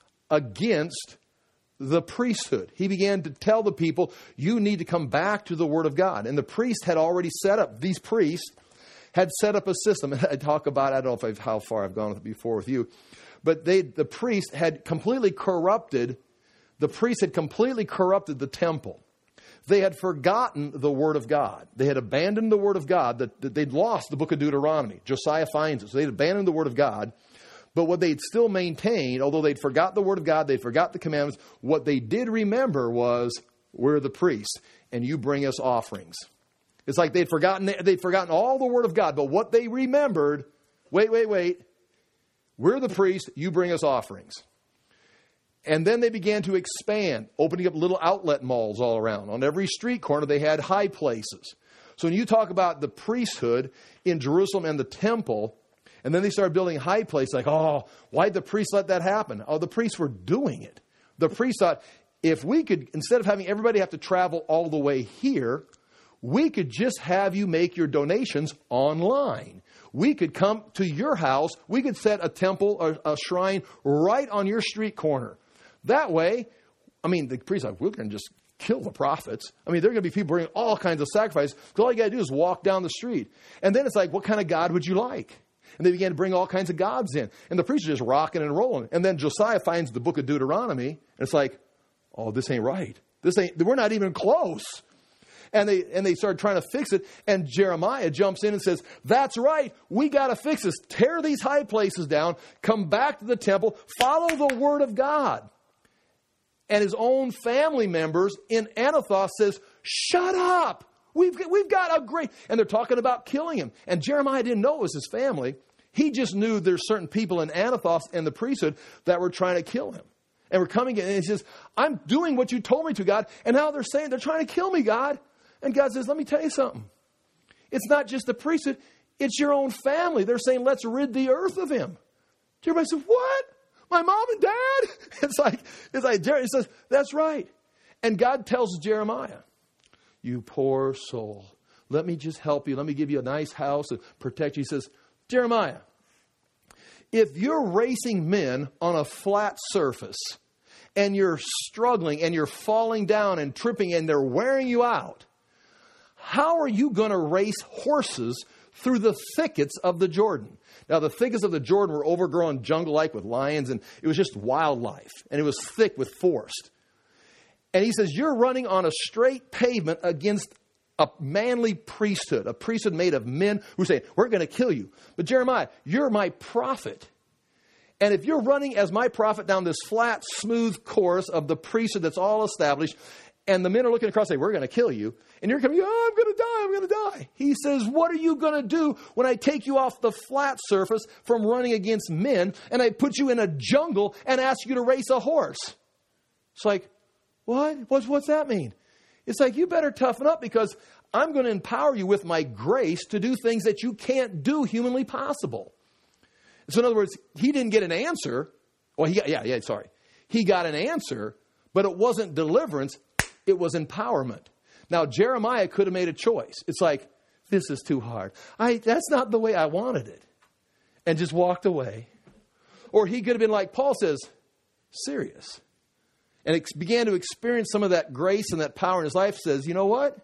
against the priesthood. He began to tell the people, you need to come back to the Word of God. And the priest had already set up, these priests had set up a system. And I talk about, I don't know if I've, how far I've gone with it before with you, but they, the priest had completely corrupted, the priest had completely corrupted the temple. They had forgotten the Word of God. They had abandoned the Word of God. That, that they'd lost the book of Deuteronomy. Josiah finds it. So they'd abandoned the Word of God. But what they'd still maintained, although they'd forgot the Word of God, they'd forgot the commandments, what they did remember was, we're the priests, and you bring us offerings. It's like they'd forgotten, they'd forgotten all the Word of God, but what they remembered, wait, wait, wait, we're the priests, you bring us offerings. And then they began to expand, opening up little outlet malls all around. On every street corner, they had high places. So when you talk about the priesthood in Jerusalem and the temple, and then they started building high places, like, oh, why'd the priests let that happen? Oh, the priests were doing it. The priests thought, if we could, instead of having everybody have to travel all the way here, we could just have you make your donations online. We could come to your house. We could set a temple or a shrine right on your street corner. That way, I mean, the priest's like, we're going to just kill the prophets. I mean, there are going to be people bringing all kinds of sacrifices. Because all you got to do is walk down the street. And then it's like, what kind of God would you like? And they began to bring all kinds of gods in. And the priest is just rocking and rolling. And then Josiah finds the book of Deuteronomy. And it's like, oh, this ain't right. This ain't, we're not even close. And they and they started trying to fix it. And Jeremiah jumps in and says, that's right. We got to fix this. Tear these high places down. Come back to the temple. Follow the word of God. And his own family members in Anathoth says, shut up. We've, we've got a great... And they're talking about killing him. And Jeremiah didn't know it was his family. He just knew there's certain people in Anathoth and the priesthood that were trying to kill him. And we're coming in, and he says, I'm doing what you told me to, God. And now they're saying they're trying to kill me, God. And God says, let me tell you something. It's not just the priesthood. It's your own family. They're saying, let's rid the earth of him. Everybody says, what? My mom and dad? It's like, it's like, Jeremiah says, that's right. And God tells Jeremiah, you poor soul, let me just help you. Let me give you a nice house and protect you. He says, Jeremiah, if you're racing men on a flat surface and you're struggling and you're falling down and tripping and they're wearing you out, how are you going to race horses through the thickets of the Jordan? Now, the thickets of the Jordan were overgrown jungle-like with lions, and it was just wildlife, and it was thick with forest. And he says, you're running on a straight pavement against a manly priesthood, a priesthood made of men who say, we're going to kill you. But Jeremiah, you're my prophet. And if you're running as my prophet down this flat, smooth course of the priesthood that's all established, and the men are looking across and say, we're going to kill you. And you're coming, oh, I'm going to die, I'm going to die. He says, what are you going to do when I take you off the flat surface from running against men and I put you in a jungle and ask you to race a horse? It's like, what? What's, what's that mean? It's like, you better toughen up because I'm going to empower you with my grace to do things that you can't do humanly possible. So in other words, he didn't get an answer. Well, he got, yeah, yeah, sorry. He got an answer, but it wasn't deliverance. It was empowerment. Now, Jeremiah could have made a choice. It's like, this is too hard. I, that's not the way I wanted it. And just walked away. Or he could have been like Paul says, serious. And ex- began to experience some of that grace and that power in his life. Says, you know what?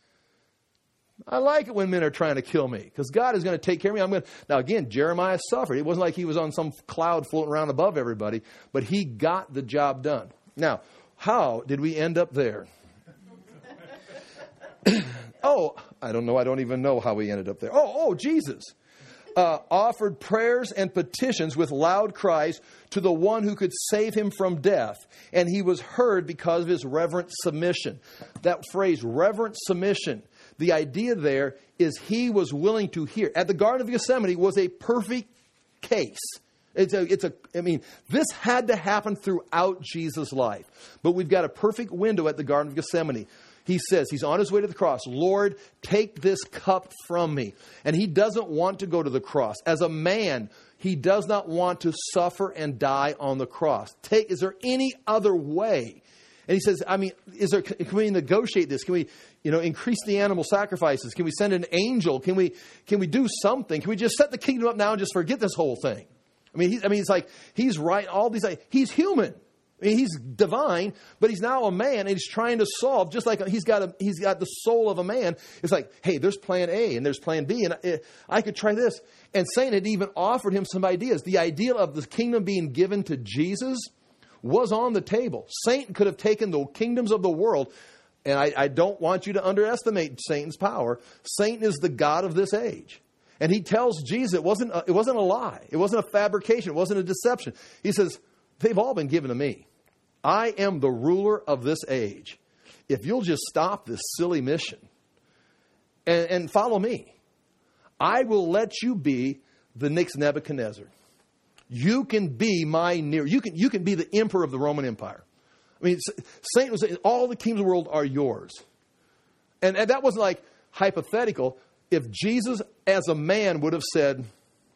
I like it when men are trying to kill me because God is going to take care of me. I'm going to... Now, again, Jeremiah suffered. It wasn't like he was on some cloud floating around above everybody, but he got the job done. Now, how did we end up there? oh, I don't know. I don't even know how we ended up there. Oh, oh, Jesus uh, offered prayers and petitions with loud cries to the one who could save him from death. And he was heard because of his reverent submission. That phrase, reverent submission, the idea there is he was willing to hear. At the Garden of Gethsemane was a perfect case. It's a, it's a, I mean, this had to happen throughout Jesus' life. But we've got a perfect window at the Garden of Gethsemane. He says, he's on his way to the cross. Lord, take this cup from me. And he doesn't want to go to the cross. As a man, he does not want to suffer and die on the cross. Take, is there any other way? And he says, I mean, is there, can we negotiate this? Can we, you know, increase the animal sacrifices? Can we send an angel? Can we, can we do something? Can we just set the kingdom up now and just forget this whole thing? I mean, he, I mean, it's like, he's right, all these, like, he's human. I mean, he's divine, but he's now a man and he's trying to solve, just like he's got a, he's got the soul of a man. It's like, hey, there's plan A and there's plan B and I, I could try this. And Satan had even offered him some ideas. The idea of the kingdom being given to Jesus was on the table. Satan could have taken the kingdoms of the world. And I, I don't want you to underestimate Satan's power. Satan is the god of this age. And he tells Jesus it wasn't a, it wasn't a lie. It wasn't a fabrication. It wasn't a deception. He says, they've all been given to me. I am the ruler of this age. If you'll just stop this silly mission and, and follow me, I will let you be the next Nebuchadnezzar. You can be my near. You can, you can be the emperor of the Roman Empire. I mean, Satan was saying, all the kingdoms of the world are yours. And, and that wasn't like hypothetical. If Jesus as a man would have said,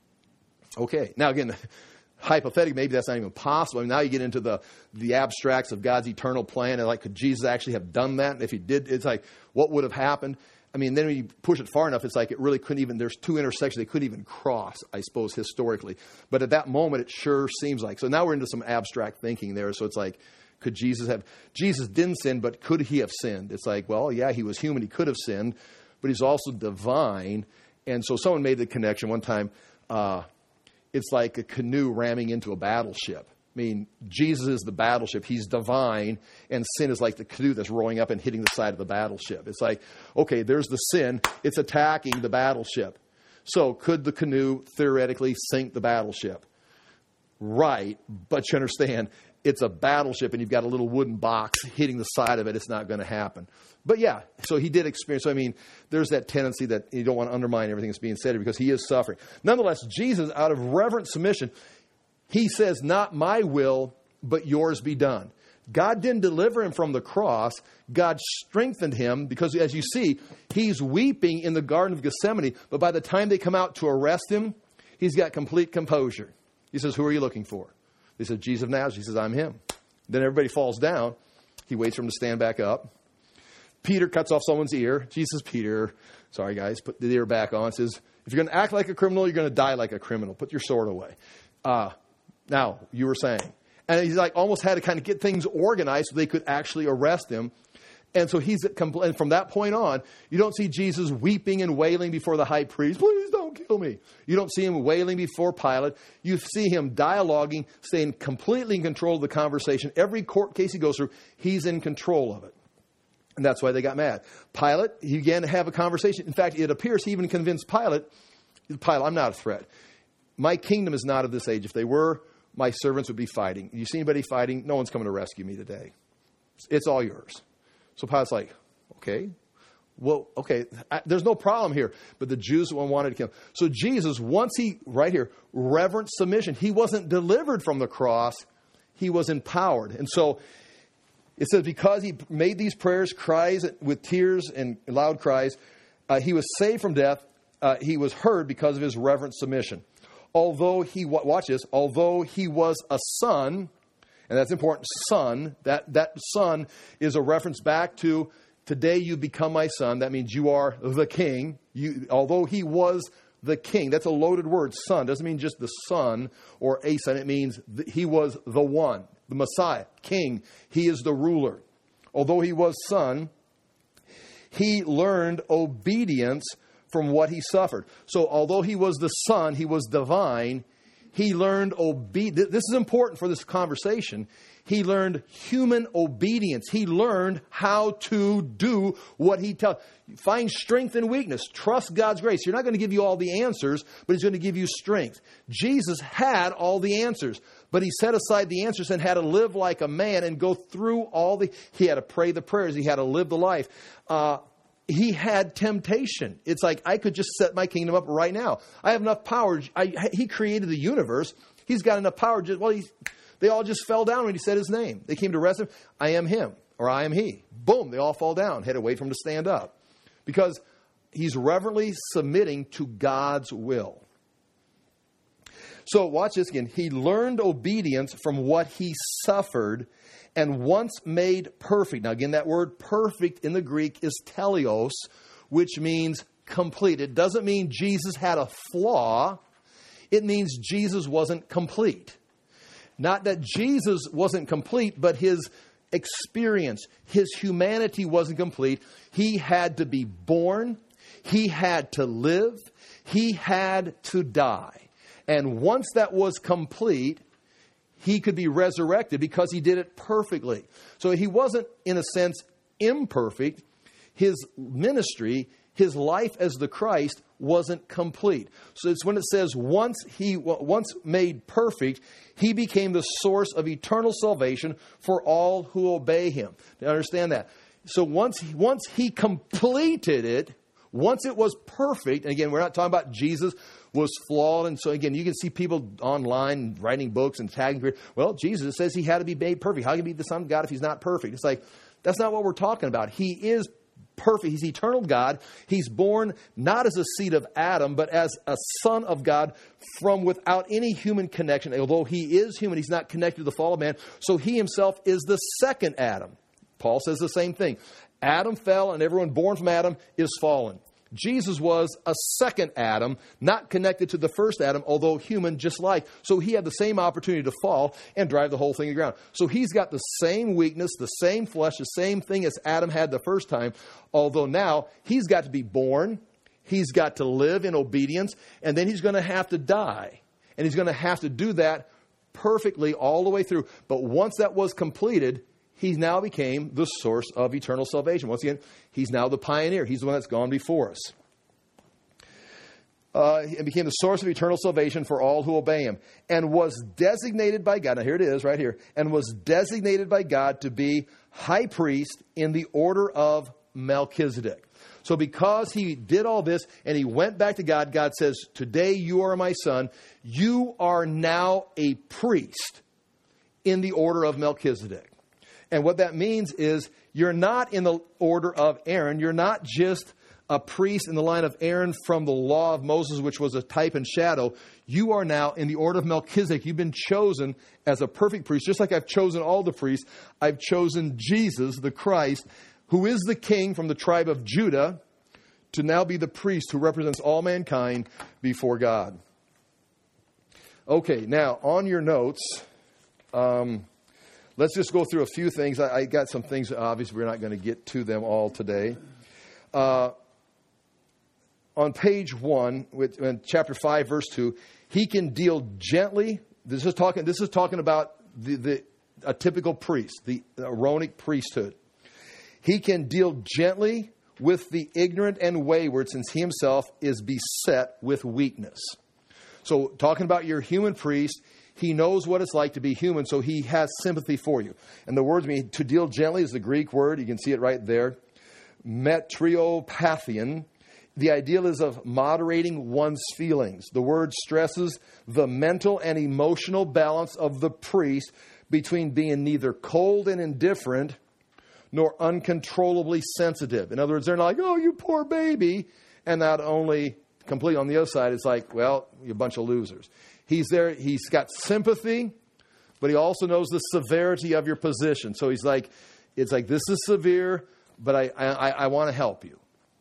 okay, now again, hypothetically, maybe that's not even possible. I mean, now you get into the, the abstracts of God's eternal plan. And like, could Jesus actually have done that? And if he did, it's like, what would have happened? I mean, then when you push it far enough, it's like it really couldn't even, there's two intersections they couldn't even cross, I suppose, historically. But at that moment, it sure seems like. So now we're into some abstract thinking there. So it's like, could Jesus have, Jesus didn't sin, but could he have sinned? It's like, well, yeah, he was human. He could have sinned, but he's also divine. And so someone made the connection one time. Uh, it's like a canoe ramming into a battleship. I mean, Jesus is the battleship. He's divine, and sin is like the canoe that's rowing up and hitting the side of the battleship. It's like, okay, there's the sin. It's attacking the battleship. So could the canoe theoretically sink the battleship? Right, but you understand, it's a battleship, and you've got a little wooden box hitting the side of it. It's not going to happen. But yeah, so he did experience. So I mean, there's that tendency that you don't want to undermine everything that's being said here because he is suffering. Nonetheless, Jesus, out of reverent submission, he says, not my will, but yours be done. God didn't deliver him from the cross. God strengthened him because, as you see, he's weeping in the Garden of Gethsemane. But by the time they come out to arrest him, he's got complete composure. He says, who are you looking for? They said, Jesus of Nazareth. He says, I'm him. Then everybody falls down. He waits for him to stand back up. Peter cuts off someone's ear. Jesus, Peter, sorry guys, put the ear back on. Says, if you're going to act like a criminal, you're going to die like a criminal. Put your sword away. Uh, now, you were saying. And he's like almost had to kind of get things organized so they could actually arrest him. And so he's, and from that point on, you don't see Jesus weeping and wailing before the high priest. Please don't kill me. You don't see him wailing before Pilate. You see him dialoguing, staying completely in control of the conversation. Every court case he goes through, he's in control of it. And that's why they got mad. Pilate, he began to have a conversation. In fact, it appears he even convinced Pilate, Pilate, I'm not a threat. My kingdom is not of this age. If they were, my servants would be fighting. You see anybody fighting? No one's coming to rescue me today. It's all yours. So Pilate's like, okay, well, okay, I, there's no problem here. But the Jews wanted to kill him. So Jesus, once he, right here, reverent submission. He wasn't delivered from the cross. He was empowered. And so it says because he made these prayers, cries with tears and loud cries, uh, he was saved from death. Uh, he was heard because of his reverent submission. Although he, watch this, although he was a son, and that's important, son, that, that son is a reference back to today you become my son. That means you are the king. You, although he was the king, that's a loaded word, son. Doesn't mean just the son or a son. It means th- he was the one, the Messiah, king. He is the ruler. Although he was son, he learned obedience from what he suffered. So although he was the son, he was divine, he learned obedience. This is important for this conversation. He learned human obedience. He learned how to do what he tells. Find strength in weakness. Trust God's grace. You're not going to give you all the answers, but he's going to give you strength. Jesus had all the answers, but he set aside the answers and had to live like a man and go through all the, he had to pray the prayers. He had to live the life. Uh, He had temptation. It's like, I could just set my kingdom up right now. I have enough power. I, he created the universe. He's got enough power. Just, well, he's, they all just fell down when he said his name. They came to arrest him. I am him, or I am he. Boom, they all fall down. Had to wait for him to stand up. Because he's reverently submitting to God's will. So watch this again. He learned obedience from what he suffered. And once made perfect. Now, again, that word perfect in the Greek is teleos, which means complete. It doesn't mean Jesus had a flaw. It means Jesus wasn't complete. Not that Jesus wasn't complete, but his experience, his humanity wasn't complete. He had to be born. He had to live. He had to die. And once that was complete, he could be resurrected because he did it perfectly. So he wasn't, in a sense, imperfect. His ministry, his life as the Christ, wasn't complete. So it's when it says once he once made perfect, he became the source of eternal salvation for all who obey him. You understand that? So once once he completed it, once it was perfect, and again, we're not talking about Jesus was flawed. And so again, you can see people online writing books and tagging. Well, Jesus says he had to be made perfect. How can he be the Son of God if he's not perfect? It's like, that's not what we're talking about. He is perfect. He's eternal God. He's born not as a seed of Adam, but as a son of God from without any human connection. Although he is human, he's not connected to the fall of man. So he himself is the second Adam. Paul says the same thing. Adam fell, and everyone born from Adam is fallen. Jesus was a second Adam, not connected to the first Adam, although human just like. So he had the same opportunity to fall and drive the whole thing to the ground. So he's got the same weakness, the same flesh, the same thing as Adam had the first time, although now he's got to be born, he's got to live in obedience, and then he's going to have to die. And he's going to have to do that perfectly all the way through. But once that was completed, he now became the source of eternal salvation. Once again, he's now the pioneer. He's the one that's gone before us. Uh, and became the source of eternal salvation for all who obey him, and was designated by God. Now here it is right here. And was designated by God to be high priest in the order of Melchizedek. So because he did all this and he went back to God, God says, today you are my son. You are now a priest in the order of Melchizedek. And what that means is you're not in the order of Aaron. You're not just a priest in the line of Aaron from the law of Moses, which was a type and shadow. You are now in the order of Melchizedek. You've been chosen as a perfect priest. Just like I've chosen all the priests, I've chosen Jesus, the Christ, who is the king from the tribe of Judah, to now be the priest who represents all mankind before God. Okay, now on your notes, um, let's just go through a few things. I, I got some things, obviously we're not going to get to them all today. Uh, on page one, with, in chapter five, verse two, he can deal gently. This is talking. This is talking about the, the a typical priest, the Aaronic priesthood. He can deal gently with the ignorant and wayward, since he himself is beset with weakness. So, talking about your human priest, he knows what it's like to be human, so he has sympathy for you. And the word mean to deal gently is the Greek word. You can see it right there. Metriopathion. The ideal is of moderating one's feelings. The word stresses the mental and emotional balance of the priest between being neither cold and indifferent nor uncontrollably sensitive. In other words, they're not like, oh, you poor baby. And not only complete on the other side, it's like, well, you're a bunch of losers. He's there. He's got sympathy, but he also knows the severity of your position. So he's like, it's like, this is severe, but I, I, I want to help you.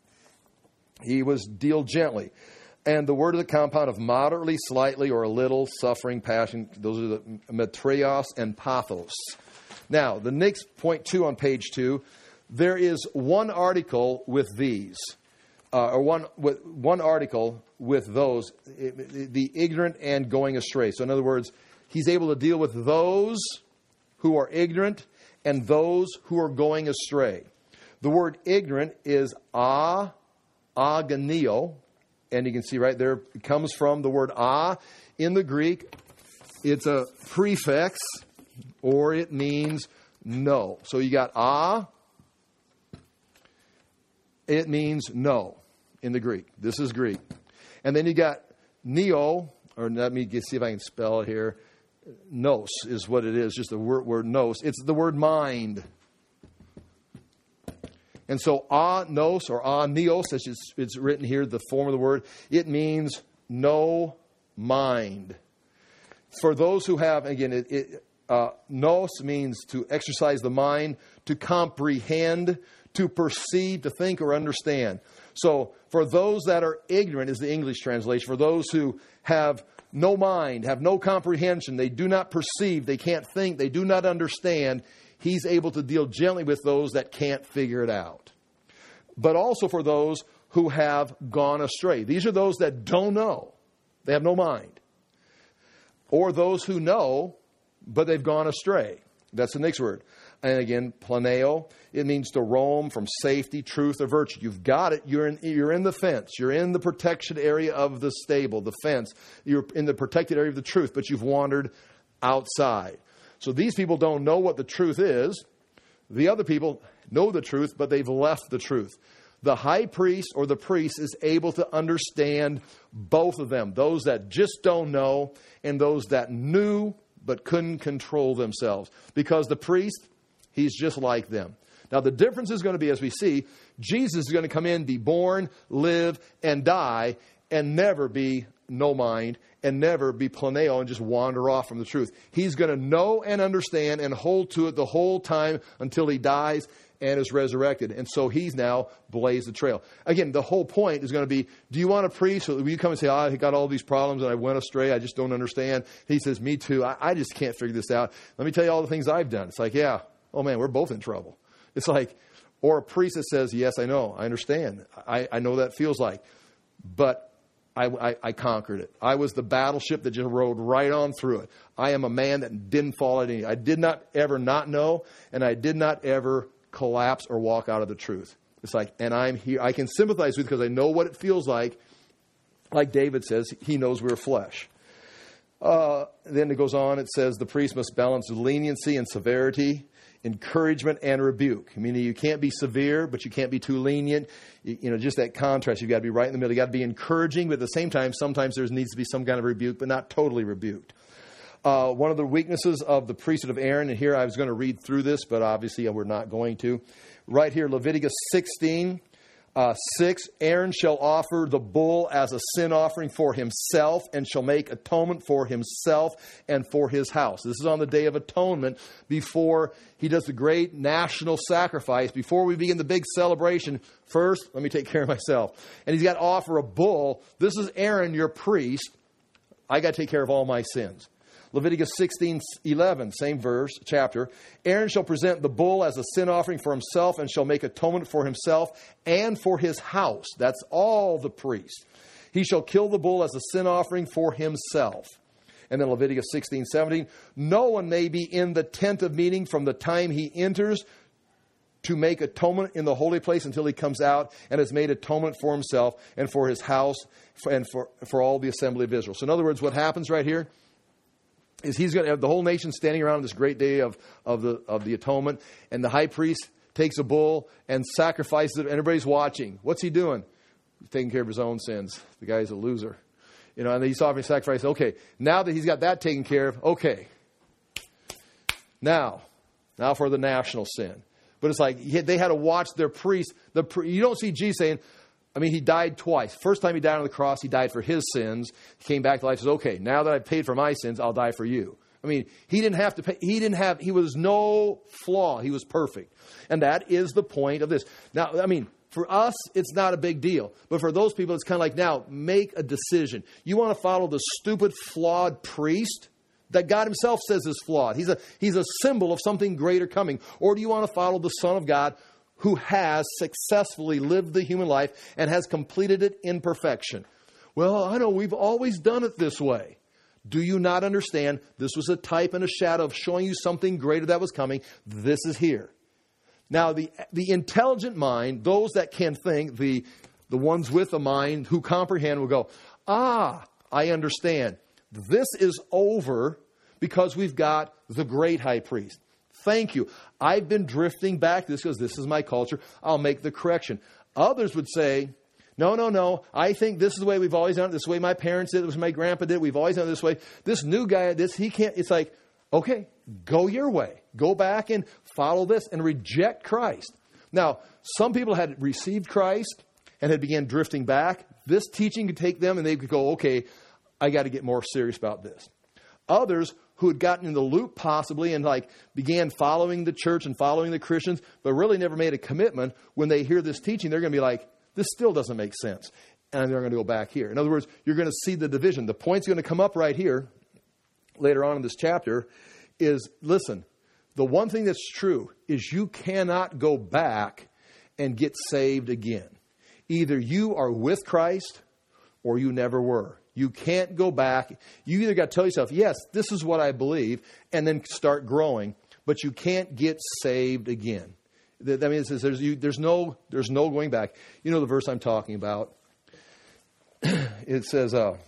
He was deal gently. And the word of the compound of moderately, slightly, or a little, suffering, passion, those are the metrios and pathos. Now, the next point two on page two, there is one article with these, uh, or one with, one article with those, the ignorant and going astray. So in other words, he's able to deal with those who are ignorant and those who are going astray. The word ignorant is a, agonio, and you can see right there, it comes from the word a in the Greek. It's a prefix, or it means no. So you got a, it means no in the Greek. This is Greek. And then you got neo, or let me get, see if I can spell it here. Nos is what it is, just the word, word nos. It's the word mind. And so, a nos or a neos, as it's, it's written here, the form of the word, it means no mind. For those who have, again, it, it, uh, nos means to exercise the mind, to comprehend, to perceive, to think, or understand. So, for those that are ignorant is the English translation. For those who have no mind, have no comprehension, they do not perceive, they can't think, they do not understand, he's able to deal gently with those that can't figure it out. But also for those who have gone astray. These are those that don't know. They have no mind. Or those who know, but they've gone astray. That's the next word. And again, planeo, it means to roam from safety, truth, or virtue. You've got it. You're in, you're in the fence. You're in the protected area of the stable, the fence. You're in the protected area of the truth, but you've wandered outside. So these people don't know what the truth is. The other people know the truth, but they've left the truth. The high priest or the priest is able to understand both of them. Those that just don't know and those that knew but couldn't control themselves. Because the priest, he's just like them. Now the difference is going to be, as we see, Jesus is going to come in, be born, live, and die, and never be no mind, and never be planeo and just wander off from the truth. He's going to know and understand and hold to it the whole time until he dies and is resurrected. And so he's now blazed the trail. Again, the whole point is going to be, do you want a priest? Will you come and say, oh, I got all these problems and I went astray. I just don't understand. He says, me too. I, I just can't figure this out. Let me tell you all the things I've done. It's like, yeah, oh man, we're both in trouble. It's like, or a priest that says, yes, I know, I understand. I, I know that feels like. But I, I, I conquered it. I was the battleship that just rode right on through it. I am a man that didn't fall at any. I did not ever not know, and I did not ever collapse or walk out of the truth. It's like, and I'm here. I can sympathize with it because I know what it feels like. Like David says, he knows we're flesh. Uh, then it goes on. It says the priest must balance leniency and severity, encouragement and rebuke. I mean, you can't be severe, but you can't be too lenient. You, you know, just that contrast. You've got to be right in the middle. You've got to be encouraging, but at the same time, sometimes there needs to be some kind of rebuke, but not totally rebuked. Uh, one of the weaknesses of the priesthood of Aaron, and here I was going to read through this, but obviously we're not going to. Right here, Leviticus sixteen, uh, six, Aaron shall offer the bull as a sin offering for himself and shall make atonement for himself and for his house. This is on the Day of Atonement before he does the great national sacrifice. Before we begin the big celebration, first, let me take care of myself. And he's got to offer a bull. This is Aaron, your priest. I got to take care of all my sins. Leviticus sixteen eleven, same verse, chapter. Aaron shall present the bull as a sin offering for himself and shall make atonement for himself and for his house. That's all the priest. He shall kill the bull as a sin offering for himself. And then Leviticus sixteen seventeen. No one may be in the tent of meeting from the time he enters to make atonement in the holy place until he comes out and has made atonement for himself and for his house and for, for all the assembly of Israel. So in other words, what happens right here is he's going to have the whole nation standing around this great day of, of the of the atonement, and the high priest takes a bull and sacrifices it, and everybody's watching. What's he doing? He's taking care of his own sins. The guy's a loser. You know, and he's offering sacrifice. Okay, now that he's got that taken care of, okay. Now, now for the national sin. But it's like they had to watch their priest. The You don't see Jesus saying, I mean, he died twice. First time he died on the cross, he died for his sins. He came back to life and says, okay, now that I've paid for my sins, I'll die for you. I mean, he didn't have to pay. He didn't have, he was no flaw. He was perfect. And that is the point of this. Now, I mean, for us, it's not a big deal. But for those people, it's kind of like, now, make a decision. You want to follow the stupid, flawed priest that God himself says is flawed? He's a, he's a symbol of something greater coming. Or do you want to follow the Son of God who has successfully lived the human life and has completed it in perfection? Well, I know we've always done it this way. Do you not understand? This was a type and a shadow of showing you something greater that was coming. This is here. Now, the the intelligent mind, those that can think, the, the ones with a mind who comprehend will go, ah, I understand. This is over because we've got the great high priest. Thank you. I've been drifting back to this because this is my culture. I'll make the correction. Others would say, no, no, no. I think this is the way we've always done it. This is the way my parents did it. This is the way my grandpa did it. We've always done it this way. This new guy, this, he can't. It's like, okay, go your way. Go back and follow this and reject Christ. Now, some people had received Christ and had began drifting back. This teaching could take them and they could go, okay, I got to get more serious about this. Others who had gotten in the loop possibly and like began following the church and following the Christians, but really never made a commitment, when they hear this teaching, they're going to be like, this still doesn't make sense. And they're going to go back here. In other words, you're going to see the division. The point's going to come up right here later on in this chapter is, listen, the one thing that's true is you cannot go back and get saved again. Either you are with Christ or you never were. You can't go back. You either got to tell yourself, yes, this is what I believe, and then start growing. But you can't get saved again. That means there's, you, there's, no, there's no going back. You know the verse I'm talking about. It says, uh,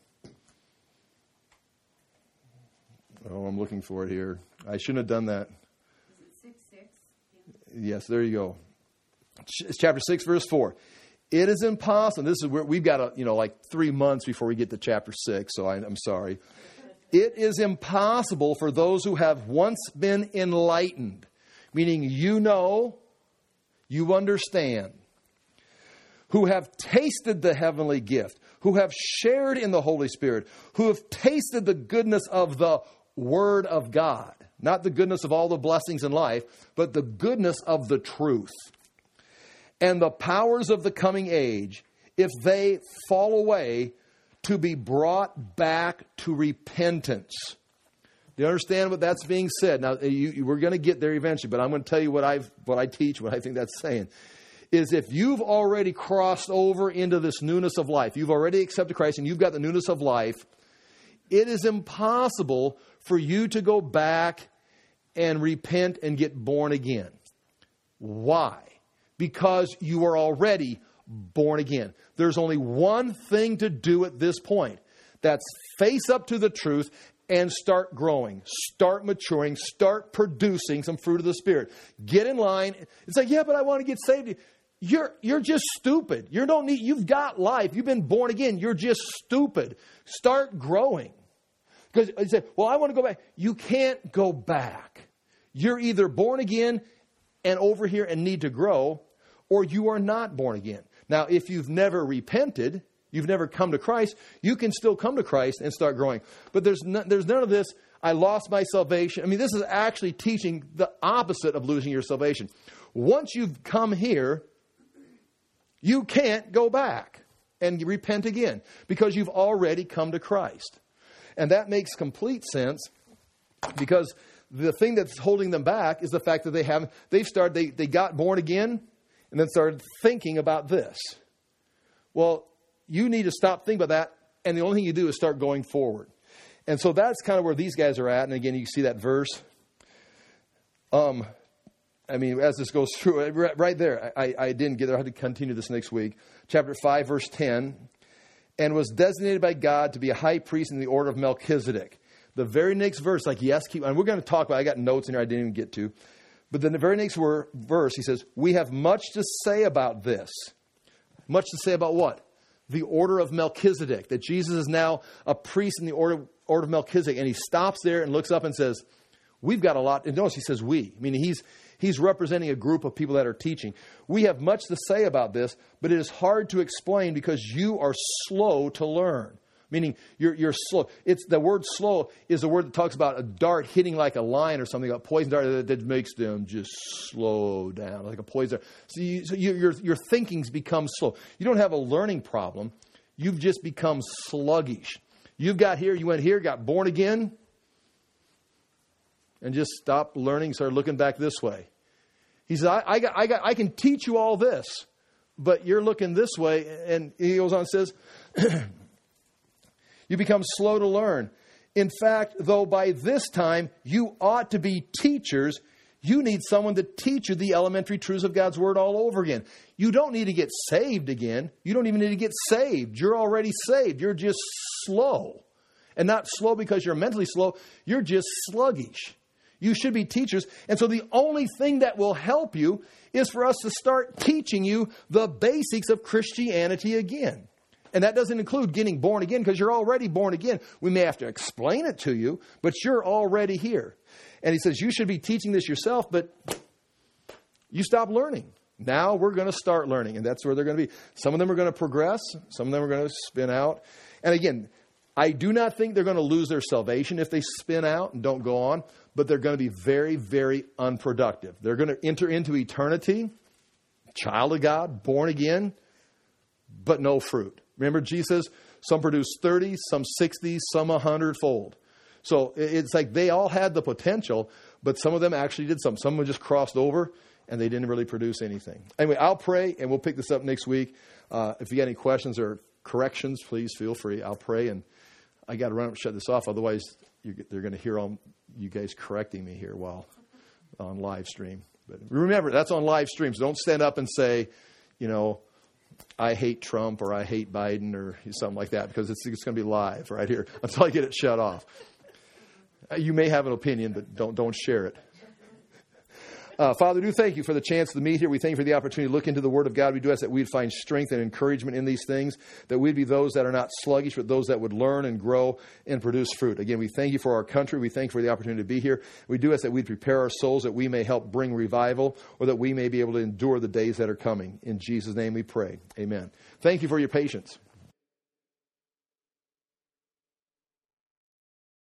oh, I'm looking for it here. I shouldn't have done that. Is it six six? Yes, there you go. It's chapter six, verse four. It is impossible. This is where we've got a, you know, like three months before we get to chapter six. So I, I'm sorry. It is impossible for those who have once been enlightened, meaning you know, you understand, who have tasted the heavenly gift, who have shared in the Holy Spirit, who have tasted the goodness of the Word of God, not the goodness of all the blessings in life, but the goodness of the truth. And the powers of the coming age, if they fall away, to be brought back to repentance. Do you understand what that's being said? Now, you, you, we're going to get there eventually, but I'm going to tell you what I've, what I teach, what I think that's saying. is if you've already crossed over into this newness of life, you've already accepted Christ and you've got the newness of life, it is impossible for you to go back and repent and get born again. Why? Because you are already born again. There's only one thing to do at this point. That's face up to the truth and start growing, start maturing, start producing some fruit of the Spirit. Get in line. It's like, yeah, but I want to get saved. You're you're just stupid. You don't need. You've got life. You've been born again. You're just stupid. Start growing. Because you say, well, I want to go back. You can't go back. You're either born again and over here and need to grow, or you are not born again. Now, if you've never repented, you've never come to Christ, you can still come to Christ and start growing. But there's no, there's none of this, I lost my salvation. I mean, this is actually teaching the opposite of losing your salvation. Once you've come here, you can't go back and repent again because you've already come to Christ. And that makes complete sense because the thing that's holding them back is the fact that they haven't, they've started, they, they got born again and then started thinking about this. Well, you need to stop thinking about that, and the only thing you do is start going forward. And so that's kind of where these guys are at. And again, you see that verse. Um, I mean, as this goes through, right there, I, I didn't get there. I had to continue this next week. Chapter five, verse ten. And was designated by God to be a high priest in the order of Melchizedek. The very next verse, like, yes, keep, and we're going to talk about, I got notes in here I didn't even get to. But then the very next word, verse, he says, we have much to say about this. Much to say about what? The order of Melchizedek. That Jesus is now a priest in the order, order of Melchizedek. And he stops there and looks up and says, we've got a lot. And notice he says we. I mean, he's he's representing a group of people that are teaching. We have much to say about this, but it is hard to explain because you are slow to learn. Meaning you're you're slow. It's the word slow is a word that talks about a dart hitting like a lion or something, a poison dart that, that makes them just slow down, like a poison dart. So, you, so you, your your thinking's become slow. You don't have a learning problem. You've just become sluggish. You've got here, you went here, got born again, and just stopped learning, started looking back this way. He says, I, I, got, I, got, I can teach you all this, but you're looking this way. And he goes on and says, you become slow to learn. In fact, though by this time you ought to be teachers, you need someone to teach you the elementary truths of God's Word all over again. You don't need to get saved again. You don't even need to get saved. You're already saved. You're just slow. And not slow because you're mentally slow. You're just sluggish. You should be teachers. And so the only thing that will help you is for us to start teaching you the basics of Christianity again. And that doesn't include getting born again because you're already born again. We may have to explain it to you, but you're already here. And he says, you should be teaching this yourself, but you stop learning. Now we're going to start learning. And that's where they're going to be. Some of them are going to progress. Some of them are going to spin out. And again, I do not think they're going to lose their salvation if they spin out and don't go on. But they're going to be very, very unproductive. They're going to enter into eternity, child of God, born again, but no fruit. Remember, Jesus says some produce thirty, some sixty, some a hundredfold. So it's like they all had the potential, but some of them actually did some. Some of them just crossed over, and they didn't really produce anything. Anyway, I'll pray, and we'll pick this up next week. Uh, if you got any questions or corrections, please feel free. I'll pray, and I got to run up and shut this off. Otherwise, you're, they're going to hear all you guys correcting me here while on live stream. But remember, that's on live stream, so don't stand up and say, you know, I hate Trump or I hate Biden or something like that, because it's, it's going to be live right here until I get it shut off. You may have an opinion, but don't don't share it. Uh, Father, do thank you for the chance to meet here. We thank you for the opportunity to look into the Word of God. We do ask that we'd find strength and encouragement in these things, that we'd be those that are not sluggish, but those that would learn and grow and produce fruit. Again, we thank you for our country. We thank you for the opportunity to be here. We do ask that we'd prepare our souls, that we may help bring revival, or that we may be able to endure the days that are coming. In Jesus' name we pray. Amen. Thank you for your patience.